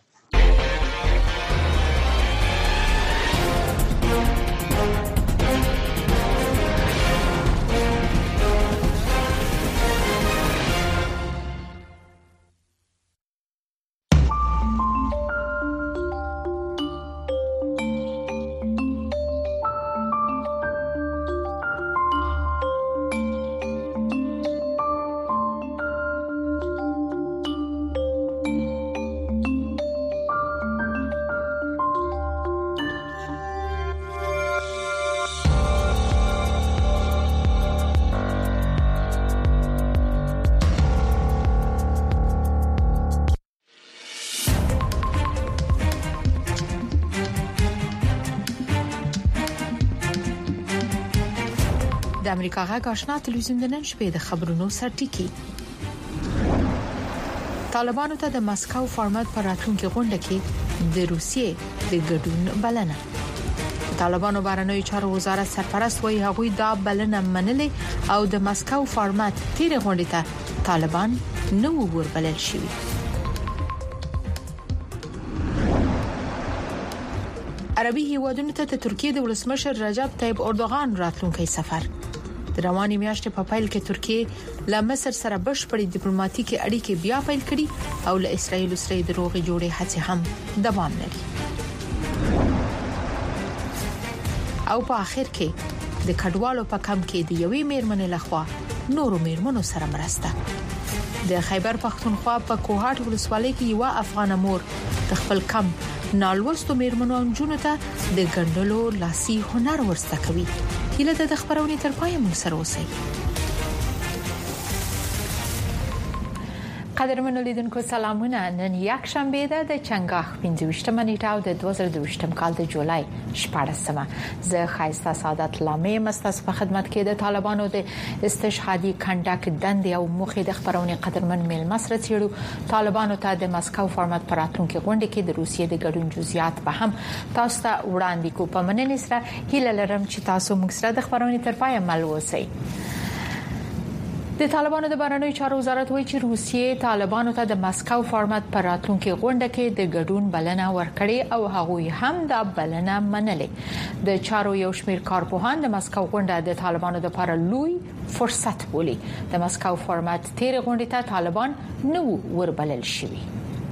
د امریکا غږ آشنا تلویزیون د نن شپې د خبرونو سرټکی. طالبانو ته د مسکو فارمټ پر راتلونکي غونډه کې د روسیې د ګډون بلنه. طالبانو بهرنیو چارو وزارت سرپرست وایي هغوی دا بلنه منلې او د مسکو فارمټ تیر غونډه ته طالبان نو وربلل شوی. عربي هیوادونو ته د ترکیه د ولسمشر رجب طيب اردوغان راتلونکي سفر. د رواني میاشتې په پایل کې ترکیه له مصر سره بشپړې ډیپلوماټیکي اړیکې بیا پیل کړي او له اسرایل سره د روغې جوړې هڅې هم دوام لري. او په اخر کې د کډوالو په کم کې د یوې میرمنې لخوا نورو میرمنو سره مرسته. د خیبر پختونخوا په کوهاټ ولسوالۍ کې یو افغان مور د خپل کم نالوستو میرمنو او جنونو ته د ګندلو لاسي هنر ورسته کوي. هیله ده د خبرونې تر پای مو سره اوسئ. قدرمنو لیدونکو سلامونه. نن یک شنبه ده د چنګاښ پنځه ویشتمه نیټه او د دوه زره دوه کال د جولای شپاړسمه. زه خایسته سعادت لامې مستاس په خدمت کې د طالبانو د استشهادي کنډک دند او مخې د خبرونې قدرمن میل مصر چیرو طالبانو ته د مسکو فارمټ پر راتلونکي غونډه کې د روسیې د ګډون جزئیات به هم تاسو ته وړاندې کوم. په مننې سره هیله لرم چې تاسو موږ سره د خبرونې تر پای مل اوسئ. د طالبانو د بهرنیو چارو وزارت وایي چې روسیې طالبانو ته د مسکو فارمټ پر راتلونکي غونډه کې د ګډون بلنه ورکړې او هغوی هم دا بلنه منلې. د چارو یو شمېر کارپوهان د مسکو غونډه د طالبانو لپاره لوی فرصت بولي. د مسکو فارمټ تیر غونډه ته طالبان نو وربلل شوی.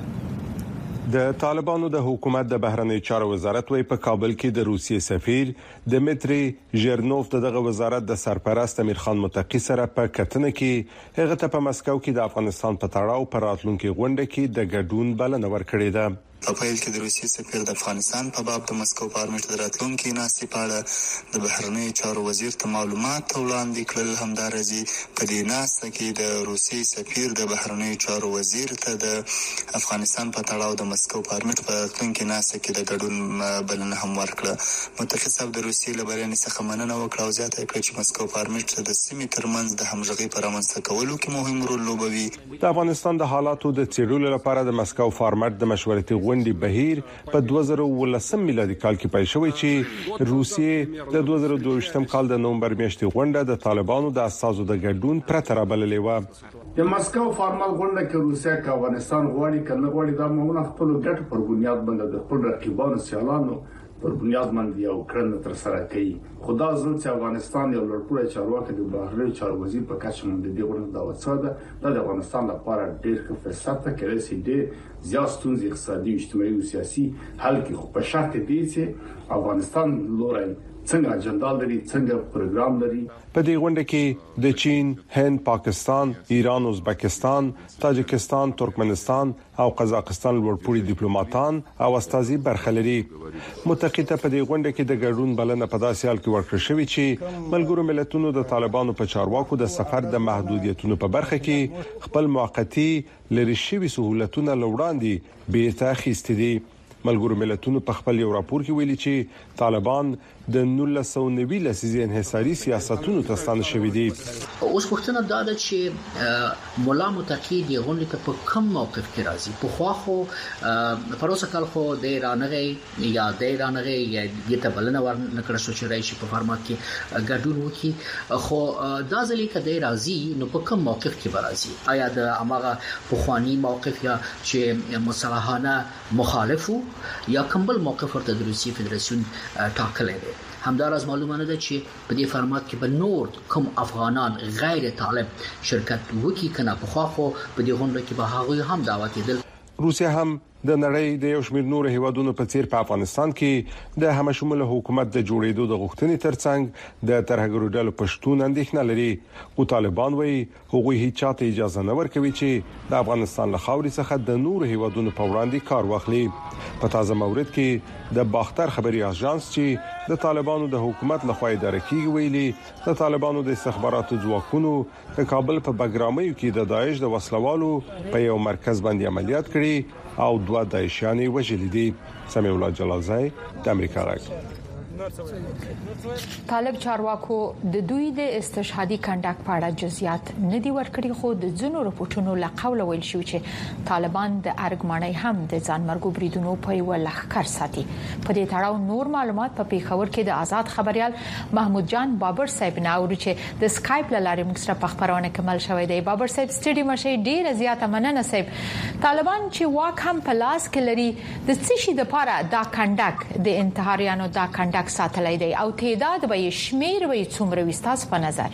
د طالبانو د حکومت د بهرنیو چارو وزارت وی په کابل کې د روسیې سفیر دمیتری ژرنوف دغه وزارت د سرپرست امیر خان متقی سره په کتنه کې هغه ته په مسکو کې د افغانستان په تړاو پر راتلونکي غونډه کې د ګډون بلنه ورکړې ده. په پیل کې د روسیې سفیر د افغانستان په باب د مسکو فارمټ د راتلونکي ناستې په اړه د بهرنیو چارو وزیر ته معلومات وړاندې کړل. همدارسي په دې ناسته کې د روسیې سفیر د بهرنیو چارو وزیر ته د افغانستان په تړاو د مسکو فارمټ په راتلونکي ناسته کې د ګډون بلنه هم ورکړه. متخصص د روسیې لبرانې څخه مننه وکړه او زیاته کړه چې مسکو فارمټ د سیمې ترمنځ د همغږي پر رامنځته کولو کې مهم رول لوبوي. د افغانستان د حالاتو د څېړلو لپاره د مسکو فارمټ د مشورتي غونډې بهیر په دوه زره ولسم میلادي کال کې پیل شوی چې روسیې د دوه زره دوه کال د نومبر میاشتې غونډه د طالبانو د اساسو د ګډون پرته رابللې و. د مسکو فارمل غونډه کې روسیا او افغانستان غواړي کنه غواړي دا موږ خپل ګټ پر بنیاد باندې د خپل رقیبانو سیالانو پر بنیاد باندې یو کړنه تر سره کوي. خدا زړه چې افغانستان یو لړپوړی چارواکي د بهرنیو چارو وزیر په کچه باندې دی غوړنه دا وڅاده د افغانستان لپاره ډېر ښه فرصت ته کېږي چې د زیات ستونزې اقتصادي اجتماعي او سیاسي حل کې خو په شرط دی چې افغانستان لوري څنګه اجنډا لري څنګه پروګرام لري. په دې غونډه کې د چین، هند، پاکستان، ایران، ازبکستان، تاجکستان، ترکمنستان او قزاقستان لوړپوړي ډیپلوماټان او استازي برخه لري. متقیته په دې غونډه کې د ګډون بلنه په داسې حال کې ورکړل شوې چې ملګرو ملتونو د طالبانو په چارواکو د سفر د محدودیتونو په برخه کې خپل موقتی لري شوی سہولتونه لوړاندې بیرته اخیستي دي. ملګرو ملتونو په خپل یو راپور کې ویلي چې طالبان د نولس سوه نوي لسیزې انحصاري سیاستونو ته ستانه شوي دي. اوس پوښتنه دا ده چې مولا متقی دی غونډه ته په کوم موقف کې راځي. په خو خو پروسه کال خو د ایرانغه یا د ایرانغه یا د تبلنه ور نکړه شو چې راشي په فارمات کې ګډون وکي. خو دا ځلې کده راځي نو په کوم موقف کې راځي؟ آیا د امغه په خواني موقف یا چې مصالحانه مخالفو یا کومبل موقف ورته د روسي فدراسیون ټاکلې ده؟ همدارس معلومه ده چې په دې فارمات کې به نور کوم افغانان غیر طالب شرکت وکي کنه په خو خو په دې غونډه کې به هغه هم دعوت دي. روسیا هم د نړۍ د یو شمېر نور هیوادونو په څیر په افغانستان کې د همشموله حکومت د جوړېدو د غوښتنې ترڅنګ د ترهګرو ډلو پښتون اندېښنه لري. او طالبان وایي هغوی هیڅ چاته اجازه نه ورکوي چې د افغانستان له خاورې څخه د نور هیوادونو په وړاندې کار واخلي. په تازه مورد کې د باختر خبري اژانس چې د طالبانو د حکومت لخوا اداره کیږي ویلي د طالبانو د استخباراتو ځواکونو د کابل په بګرامیو کې د داعش د وسلوالو په یو مرکز باندې عملیات کړي او دوه داعشیان وژلي دي. سمیع الله جلالزای د امریکا غږ. طالب چارواکو د دوی د استشهادي کنډک په اړه جزئیات ندي ورکړي خو د ځینو رپورټونو له قوله ویل شو چې طالبان د ارګمانۍ هم د ځانمرګو بریدونو په یو لخر ساتي. په دې تړاو نور معلومات په پیښور کې د آزاد خبريال محمود جان بابر صاحب ناوړي چې د سکایپ لارې موږ سره په خبرونه کمل شوې دی. بابر صاحب سټډي مشي ډیر زیاته مننه صاحب. طالبان چې واک هم په لاس کې لري د څه شي د پاره دا کنډک د انتحاریانو دا کنډک ساتلای دی او تعداد به شمیر به څومره وستاس په نظر؟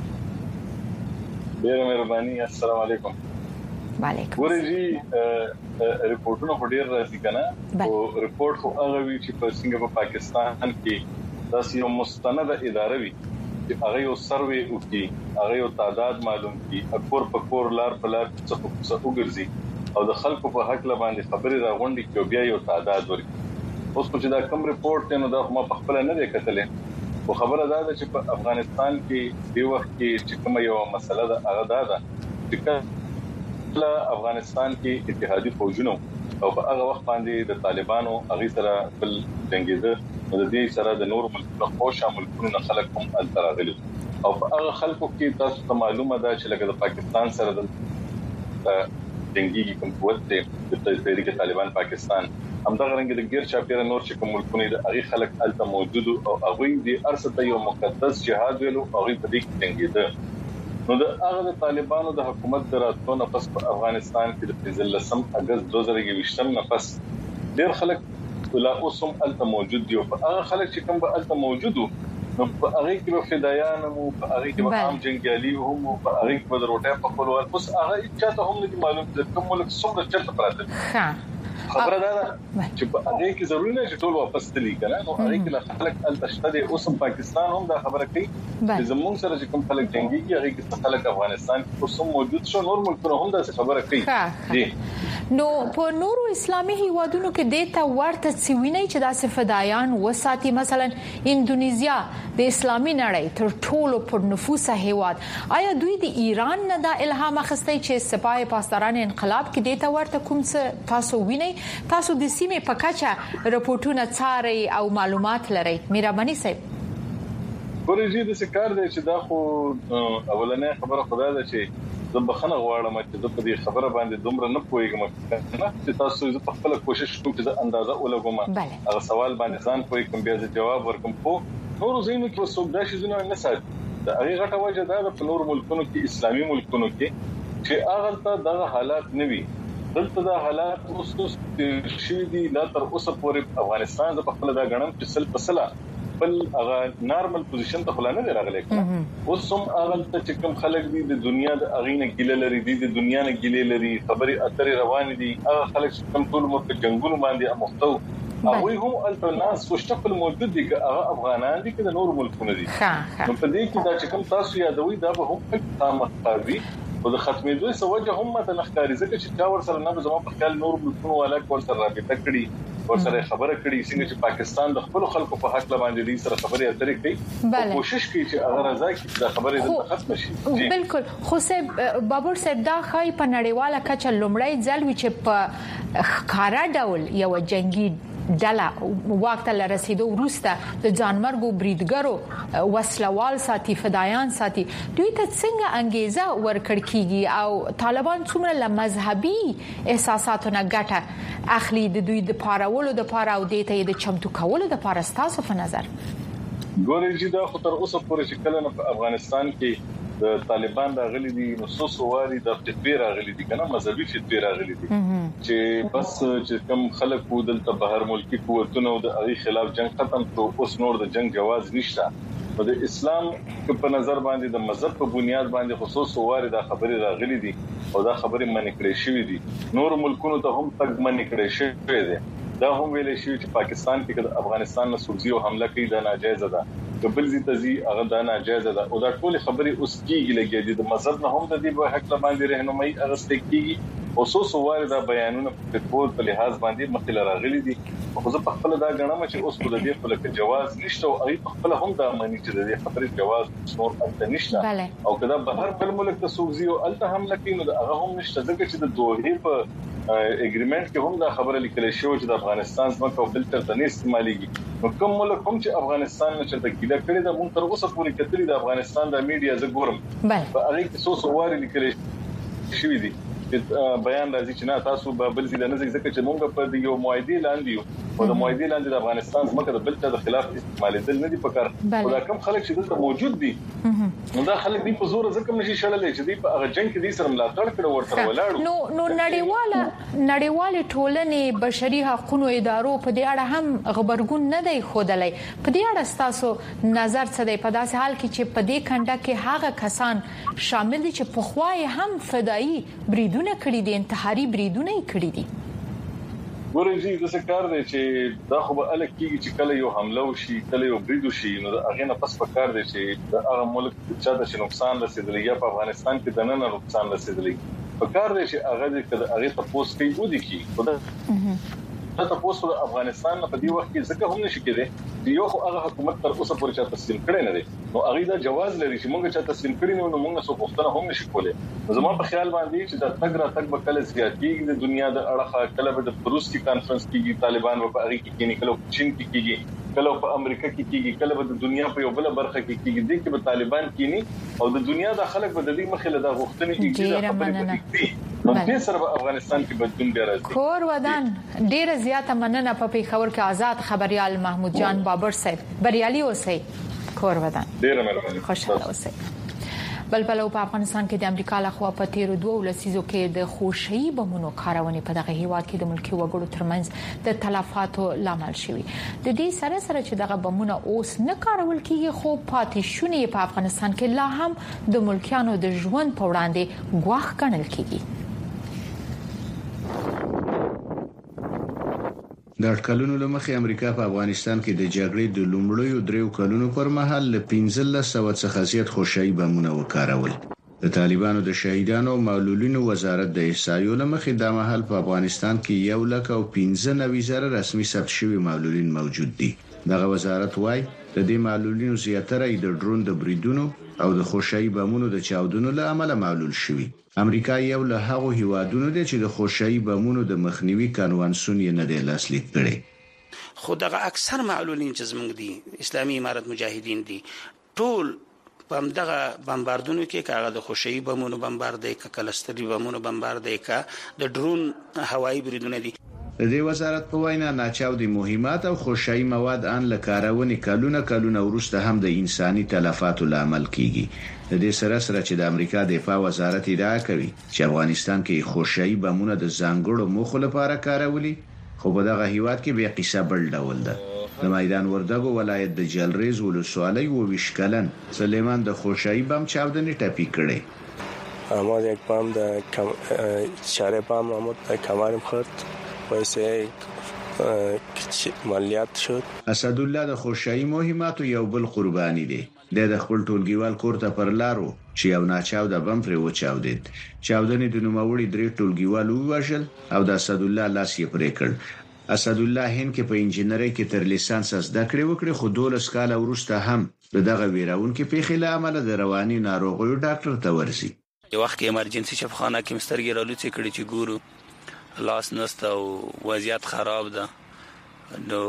ډیر مهرباني. السلام علیکم. وعلیکم. ورجی ریپورتونه ډیر راځي کنه او ریپورت خو هغه وی چې په څنګه په پاکستان کې داسې یو مستند اداره وی چې هغه یو سروې وکړي، هغه یو تعداد معلوم کړي، اکور په کور لار په لار څه څه وګرځي او د خلکو په حق لباندې خبرې راغونډي کې بیا یو تعداد ورکړي. اوس چې دا کوم ریپورت نو دا ما په خپل نه دی کتلې، خو خبره دا ده چې په افغانستان کې دی وخت کې چې کوم یو مسله ده هغه دا ده چې کله افغانستان کې اتحادي فوجونه او په هغه وخت باندې د طالبانو هغه سره بل جنگیده د دې سره د نور ملکونو خو شامل کړو خلک هم التراغلي او په هغه خلکو کې تاسو ته معلومه ده چې لکه د پاکستان سره د جنگي کوم قوت دی د تحریک طالبان پاکستان همدغه رنګ د غیر چاپیره نور چې کوم ملکونه د هغه خلک الته موجود او هغه د ارسته یو مقدس جهاد ویلو هغه په دې کې جنگیده. نو د هغه طالبانو د حکومت دراتو نه پس په افغانستان کې د پنځلسم اگست دوه زره یوولسم نه پس ډیر خلک ولا اوسم الته موجود دي او هغه خلک چې کوم به الته موجود نو په هغه کې به فدایان او په هغه کې به عام جنگیالي هم او په هغه کې به روټه په خپل ور اوس هغه چاته هم نه معلوم چې کوم ملک څومره چلته پراته خبره ده چې په هغه کې ضروري نه چې ټول واپس تللی کنه نو هغه کې خلک التشته دي اوس پاکستان هم دا خبره کوي چې زموږ سره چې کوم خلک جنگي کې هغه کې خلک افغانستان کې اوس موجود شو نور ملکونه هم دا خبره کوي. نو په نورو اسلامي هیوادونو کې دیتا ورته سوینه چې د فدایان وساتي، مثلا انډونیزیا د اسلامي نړۍ تر ټولو پر نفوسه هیواد، آیا دوی د ایران نه د الهام اخستي چې سپاه پاسداران انقلاب کې دیتا ورته کوم څه تاسو وینئ؟ تاسو د سیمې په کچه رپورټونه څارئ او معلومات لرئ؟ مهرباني صاحب. ورجی د سکار دی چې دا خو اولنې خبره خدای ده چې زه بخنه غواړم چې د دې خبره باندې دومره نه پوهیږم نه چې تاسو زه په خپل کوشش کوم چې زه اندازه ولګوم هغه سوال باندې ځان پوي کوم بیا زه جواب ورکوم. خو نور زینو کې څوک دا شي زونه نه سات دا هغه غټه وجه ده په نور ملکونو کې اسلامي ملکونو کې چې هغه ته دغه حالات نه وي. دلته دا حالات اوس شي دي لا تر اوسه پورې افغانستان د خپل دا غنم چې سل پسلا بل هغه نارمل پوزیشن ته خلانه دی راغلی اوس هم هغه ته کوم خلک دي د دنیا د اغینه ګیله لري دي د دنیا نه ګیله لري خبري اترې روان دي هغه خلک کوم ټول مو په جنگونو باندې مختو هغه هم التناس مشتقل موجود دي هغه افغانان دي چې د نور ملکونو دي نو په دې کې دا کوم تاسو یادوي دا به هم قامت قوي او د ختمېدو سوجه هم مته نخکاری ځکه چې دا ور سره نه زموږ په خیال نور ملکونو والا ور سره رابطه کړي ور سره خبره کړي څنګه چې پاکستان د خپل خلکو په حق باندې دې سره خبرې اترې کوي کوشش کوي چې هغه راځي چې دا خبرې ختم شي. بالکل. خو صاحب بابر صاحب دا خای په نړیواله کچه لومړی ځل وی چې په ښکارا ډول یو جنگي ډله وخت له رسیدو وروسته د ځانمرګو بریدګرو وسلوال ساتي فدایان ساتي دوی ته څنګه انګیزه ورکړ کیږي او طالبان څومره له مذهبي احساساتو نه ګټه اخلي د دوی د پارولو د پاره او د ته د چمتو کولو د پاره ستاسو په نظر؟ ګورې چې دا خو تر اوسه پورې چې کله په افغانستان کې د طالبان راغلي دي نصوص واري د فتوی راغلي دي کنه مذهبي فتوی راغلي دي چې بس چې کوم خلک وو دلته بهر ملکی قوتونو د هغه خلاف جنگ ختم کړو اوس نور د جنگ جواز نشته نو د اسلام په نظر باندې د مذهب په بنیاد باندې خصوص واري د خبرې راغلي دي او دا خبرې منې کړې شوې دي نور ملکونو ته هم تک منې کړې شوې دي دا هم ویل شي چې پاکستان کې د افغانستان نه سورزي او حمله کوي دا ناجایز ده قبل زی تزي هغه دا ناجایز ده او دا ټول خبرې اوس کېږي لګي د مذهب نه هم د دې په حق باندې رهنمایي اغسته کېږي او سو سوال دا بیانونه په ټول په لحاظ باندې مخله راغلي دي خو زه په خپل دا غنم چې اوس په دې خپل کې جواز نشته او هغه په خپل هم دا معنی چې د دې خبرې جواز نور الته نشته او کله بهر بل ملک ته سورزي او الته حمله کوي نو هغه هم نشته ځکه چې د دوه په اګریمنت کې هم دا خبره لیکل شوې چې د افغانستان ځمکه او فلټر ته نه استعمالېږي. نو کوم ملک کوم چې افغانستان نه چرته کېده کړی دا مونږ تر اوسه پورې کتلې د افغانستان د میډیا ز ګورم په هغه کې څو څو واري لیکل شوې دي چې بیان راځي چې نه تاسو به بل ځای نه ځکه چې موږ په یو معاهده لاندې یو او د معاهده لاندې د افغانستان ځمکه د بل څه د خلاف استعمالېدل نه دي پکار. دا کوم خلک چې دلته موجود دي نو دا خلک دي په زور ځکه نشي شړلې چې دي په هغه جنگ کې دي سره ملاتړ کړو ورته ولاړو. نو نو نړیواله نړیواله ټولنې بشري حقوقو ادارو په دې اړه هم خبرګون نه دی خودلای. په دې اړه تاسو نظر څه دی په داسې حال کې چې په دې کنده کې هغه کسان شامل دي چې په خوای هم فدایي بریدونه کړی دي انتحاري بریدونه کړی دي؟ ورېږي د څه کار دی چې دا خو به الګ کېږي چې کله یو حمله وشي کله یو برید وشي نو هغه نه پس پکار دی چې د هغه ملک چې د نقصان رسیدلی یا په افغانستان کې د نن نقصان رسیدلی پکار دی چې هغه د هغه تاسو کوي ودی کی خدای دا تاسو د افغانستان په دې وخت کې ځکه هم نشي کېده چې یو خو هغه حکومت تر اوسه پورې چا تسلیم کړي نه دي نو هغه دا جواز لري چې موږ چا تسلیم کړي نو موږ څه پوښتنه هم نشي کولای. زما په خیال باندې چې دا تګ را تګ به کله زیاتېږي د دنیا د اړخه کله به د روس کی کانفرنس کېږي طالبان په هغه کې کې کله چین کې کېږي کله په امریکا کې کېږي کله به د دنیا په یو بل برخه کې کېږي د کې به طالبان کېني او د دنیا د خلک به د دې مخې له د غوښتنې کېږي نو په سره افغانستان کې بدلون بیا راځي. کور ودان ډیره زیاته مننه په پیښور کې آزاد خبريال محمود جان بابر صاحب بریالي اوسئ. کور ودان ډیره مهرباني خوشاله اوسئ. بل بل په افغانستان کې د امریکا لخوا په تیر دوه لسیزو کې د خوشي بمونو کارونې په دغه هیواد کې د ملکی وګړو ترمنځ د تلفاتو لامل شوی. د دې سره سره چې دغه بمونه اوس نه کارول کیږي خو پاتې شونې په افغانستان کې لا هم د ملکیانو د ژوند په وړاندې ګواښ ګڼل کیږي. د اټکلونو لمخې امریکا په افغانستان کې د جګړې د لومړیو دریو کلونو پر مهال له پنځلس سوه څخه زیات خوشي بمونه وکارول. د طالبانو د شهیدانو او معلولینو وزارت د احصایو لمخې د مهال په افغانستان کې یو لک او پنځه نوي زره رسمي ثبت شوی معلولین موجود دي. دغه وزارت وايي د دې معلولینو زیاتره د ډرون د بریدونو او د خوشي بمونو د چاودنو له امله معلول شوي. امریکا یو له هغو هیوادونو دی چې د خوشي بمونو د مخنیوي قانونسون یې نه دی لاسلیک کړی. خو دغه اکثر معلولین چې زموږ دي اسلامي امارت مجاهدین دي ټول په دغه بمباردونو کې کاغه د خوشي بمونو بمباردي ک کلستري بمونو بمباردي ک د ډرون هوایي بریدونه دي. د دې وزارت په وینا ناچاودي مهمات او خوشي مواد ان لکارونې کلونه کلونه ورسته هم د انساني تلفاتو لامل کیږي. د دې سره سره چې د امریکا دفاع وزارت ادعا کوي چې افغانستان کې خوشي بمونه د ځانګړو موخو لپاره کارولي خو په دغه هیواد کې به قصه بل ډول ده. د میدان وردګو ولایت د جلریز ولسوالۍ و وشکلن سلیمان د خوشي بم چاودنې ټاپی کړي. اما یک بم د کم چاره بم آمد کمرم خورد وایسه مالیات شد. اسدالله د خوشي مهماتو یو بل قرباني دی. د خپل ټولګیوال کورته پر لارو چې یو ناچاو د بم پر وچاودید. چاودنې د نوموړي درې ټولګیوال ووژل او د اسدالله لاس یې پرې کړ. اسدالله هند کې په انجنیري کې تر لیسانس زده کړې وکړې خو دولس کاله وروسته هم دغه ویراون کې پیښې له امله د رواني ناروغیو ډاکټر ته ورسي. یو وخت کې ایمرجنسي شفاخانه کې مسترګې رالوڅې کړې چې ګورو لاس نسته او وضعیت خراب ده. نو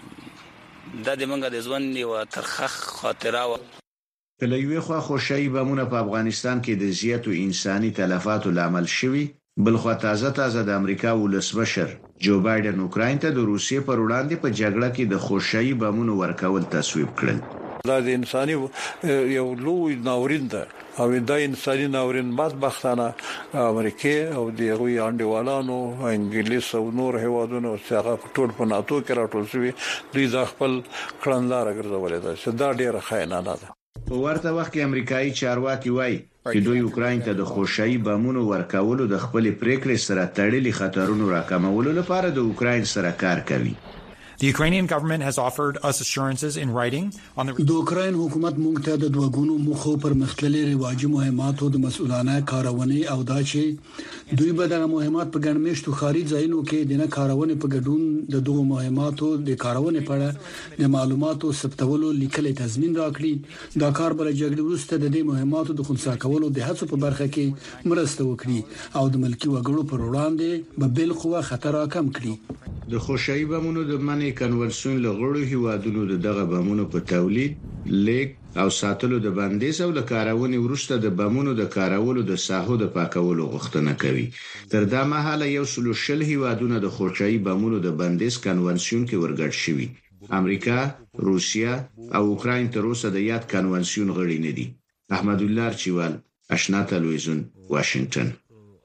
د دې منګه د ژوند یو ترخه خاطره و. کله یو خو خوشي بمونه په افغانستان کې د زیاتو انساني تلفاتو لامل شوي بل خو تازه تازه د امریکا ولسمشر جو بایدن اوکراین ته د روسیې پر وړاندې په جګړه کې د خوشي بمونو ورکول تصویب کړل. دا د انساني یو لوی ناورین ده او دا انساني ناورین بدبختانه امریکا او د غوي انډیوالانو انګلیس او نور هیوادونو څخه ټول په ناتو کې راټول شوی دوی د خپل کړندلار ګرځولې ده چې دا ډیره خاینانه ده. په ورته وخت کې امریکایي چارواکي وایي چې دوی اوکراین ته د خوشي بمونو ورکولو د خپل پریکړې سره تړلي خطرونو راکمولو لپاره د اوکراین سره کار کوي. The Ukrainian government has offered us assurances in writing on the د اوکرين حکومت موږ ته د دوغونو مخو پر مختللي رواجي مهماتو د مسؤلانه کارونې او دا چې دوی به د مهمات په ګڼمشتو خارج ځایونو کې د نه کارونې په ګډون د دوه مهماتو د کارونې په اړه د معلوماتو ثبتولو لیکلي تضمین راکړي دا کار بل جګړې وروسته د دې مهماتو د خنثی کولو د هڅو په برخه کې مرسته وکړي او د ملکی وګړو پر وړاندې به بل خو خطر کم کړي د خوشحالي بمونو د منی کنونسیون لغړو هیوادونو د دغه بمونو په تولید لیک او ساتلو د بندیز او د کارونې ورسته د بمونو د کارولو د ساحو د پاکولو غوښتنه کوي تر دا مهاله یو سلو شل هیوادونو د خوشحالي بمونو د بندیز کنونسیون کې ورګډ شوي امریکا روسیا او اوکراین تر اوسه د یاد کنونسیون غړي نه دي احمد الله چوال آشنا تلویزیون واشنگټن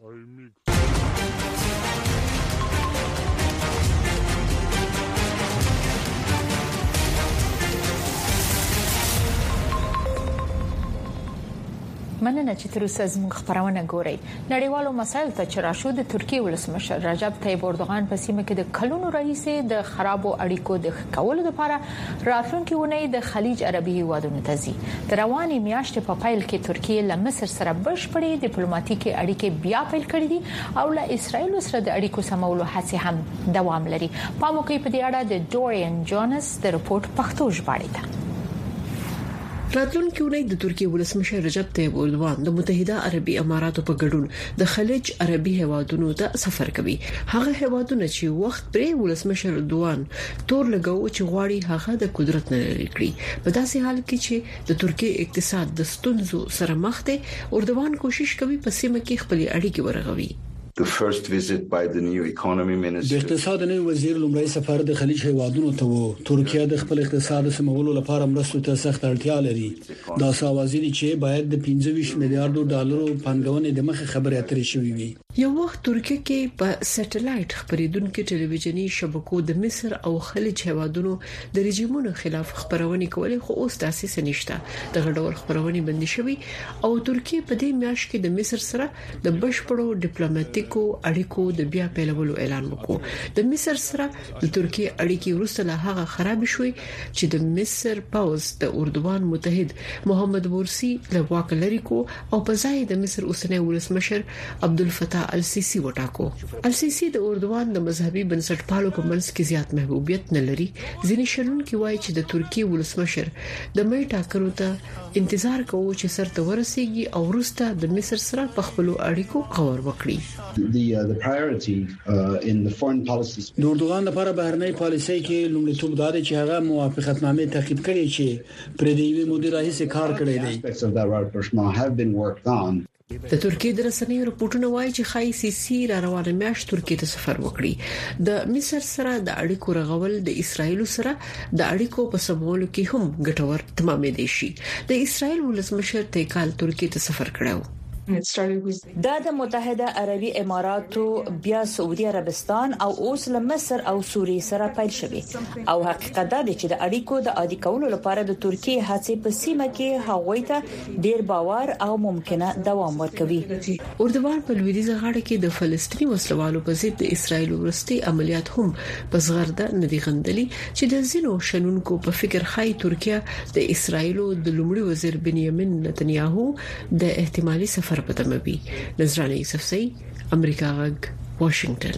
مننه چې تر اوسه زموږ خبرونه ګورئ نړیوالو مسایلو ته چې راشو د ترکیه ولسمشر رجب طیب اردوغان په سیمه کې د کلونو رئیس د خرابو اړیکو د کولو لپاره راتلونکي ونې د خلیج عربي هیوادونو ته ځي د رواني میاشتې په پایل کې ترکیه له مصر سره بشپړې ډیپلوماټیکي اړیکې بیا پیل کړې دي او له اسرایل سره د اړیکو سمولو هڅې هم دوام لري په موقع په دې اړه د ډورین جونز د رپورت پښتو ژباړه ده راتلونکي ونې د ترکیه ولسمشر رجب طیب اردوغان د متحده عربي اماراتو په ګډون د خلیج عربي هیوادونو ته سفر کوي هغه هیوادونه چې وخت پرې ولسمشر اردوغان تور لګاو چې غواړي هغه د قدرت نه لري کړی په داسې حال کې چې د ترکیه اقتصاد د ستونزو سره مخ دی اردوغان کوشش کوي په سیمه کې خپل اړیکې ورغوي The first visit by the new economy minister. د اقتصاد نوي وزیر لومړی سفر د خلیج هیوادونو ته وو ترکیه د خپل اقتصاد سمولو لپاره مرستو ته سخت اړتیا لري دا ساوازي چې باید د پنځه ویشت میلیارډ ډالرو پانګونې د مخه خبرې اترې شوې وي یو وخت ترکیه کې په سټلایټ خبرېدونکو ټلویزیونی شبکو د مصر او خلیج هیوادونو د رژیمونو خلاف خبرونه کولې خو اوس تاسیس نشته د غډور خبرونه بندي شوې او ترکیه په دې میاشت کې د مصر سره د بشپړو ډیپلوماټیک کو اړیکو د بیا پیلولو اعلان وکړ د مصر سره د ترکیه اړیکې وروسته له هغه خراب شوې چې د مصر پاوز د اردوغان متحد محمد مرسی له واک لري کو او په ځای د مصر اوسنی ولسمشر عبدالفتاح السیسی وټاکو السیسی د اردوغان د مذهبي بنسټپالو په منځ کې زیات محبوبیت نه لري ځینې شنونکو وایي چې د ترکیه ولسمشر د مې ټاکنو ته انتظار کوي چې سرته ورسیږي او وروسته د مصر سره په خپل اړیکو غور وکړي The uh, the priority uh, in the foreign policy د اردوغان لپاره بهرنۍ پالیسي کې لومړیتوب دا دی چې هغه موافقتنامې تعقیب کړي چې پر دې وی مدیر رئیس کار کړی دی aspects of that rapprochement have been worked on د ترکیه د رسنیو رپورټونه وایي چې خای سی سی را روانه میاشت ترکیه ته سفر وکړي د مصر سره د اړیکو رغول د اسرایل سره د اړیکو په سمولو کې هم ګټور تمامې دي شي د اسرایل ولسمشر تیکال ترکیه ته سفر کړو دا د متحده عربي اماراتو بیا سعودي عربستان او اوس له مصر او سوریه سره پیل شوی او حقیقت دا دی چې د اړیکو د عادي کولو لپاره د ترکیه هڅې په سیمه کې هغوی ته ډیر باور او ممکنه دوام ورکوي اردوغان په لویدیځ غاړه کې د فلسطیني وسلوالو په ضد د اسرایل ورستي عملیات هم په زغرده ندي غندلي چې د زینو شنونکو په فکر خای ترکیه د اسرایل د لومړي وزیر بنیامین نتنیاهو د احتمالي سفر پدموي نظرانه یوسفزئی امریکا غږ واشنگټن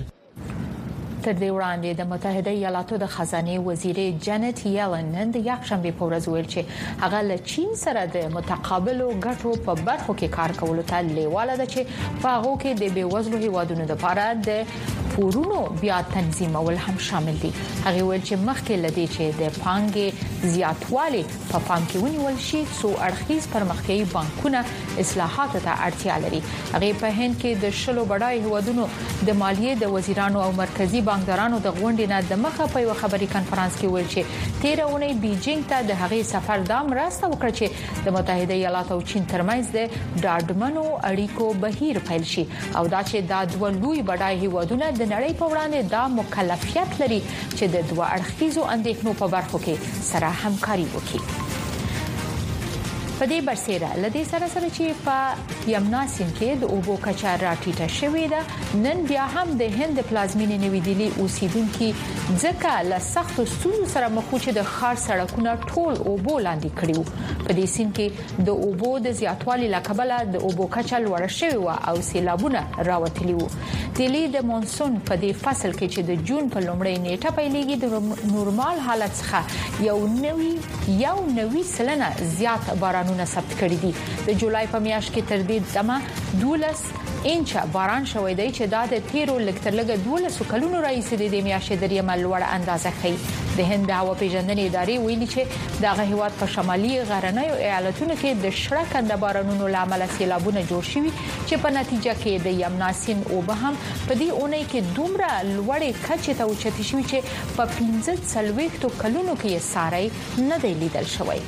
تر دې وړاندې د متحده ایالاتو د خزانه وزیر جانت یلن نن د یکشنبه په ورځ ویل چې هغه له چین سره د متقابلو ګټو په برخو کې کار کولو ته لیواله ده چې په هغه کې د بیوزلو هیوادونو لپاره د پورونو بیا تنظیمول هم شامل دي هغه ویل چې مخکې لدی چې د پانګې زیاتوالی په پام کې ونیول شي څو اړخیز پرمختیايي بانکونه اصلاحات ته اړتیا لري هغه په هند کې د شلو بډای هیوادونو د مالیې د وزیرانو او مرکزی بانکدارانو د غونډې نه د مخه په یو خبري کانفرنس کې ویل چې تیر اونۍ بیجینګ ته د هغې سفر دام راسته وکړ چې د متحده ایالاتو او چین ترمنځ د ډاډمنو اړیکو بهیر پیل شي او دا چې دا دوه لوی بډای هیوادونه د نړۍ په وړاندې دا مکلفیت لري چې د دوه اړخیزو اندېښنو په برخو کې سره همکاري وکړي په دې برسېره لدې سره سره چې په یمنا سیند کې د اوبو کچه راټیټه شوې ده نن بیا هم د هند پلازمینې نوې دهلی اوسیدونکو ځکه له سختو ستونزو سره مخ چې د ښار سړکونه ټول اوبو لاندې کړیو په دې سیند کې د اوبو د زیاتوالي لکبله د اوبو کچه لوړه شوې و او سیلابونه راوتلي وو دهلی د مونسون په دې فصل کې چې د جون په لومړۍ نیټه پیلېږي د نورمال حالت څخه یو نوي یو نوي سلنه زیات بارانونه ثبت کړي دي د جولای په میاشت کې تر دې دمه دولس انچه باران شوې دی چې دا د تیرو لکتر لګ دولس کلونو رئیس د دې میاشتې دریمه لوړه اندازه ښیي د هند هوا پیژندنې ادارې ویلي چې د هغوی په شمالي غرنیو ایالتونو کې د شړکنده بارانونو لامل سیلابونه جوړ شوي چې په نتیجه کې د یمنا سیند اوبه هم په دې اونۍ کې دومره لوړې کچې ته اوچتې شوې چې په پنځه څلوېښت کلونو کې یې ساری نه دی لیدل شوی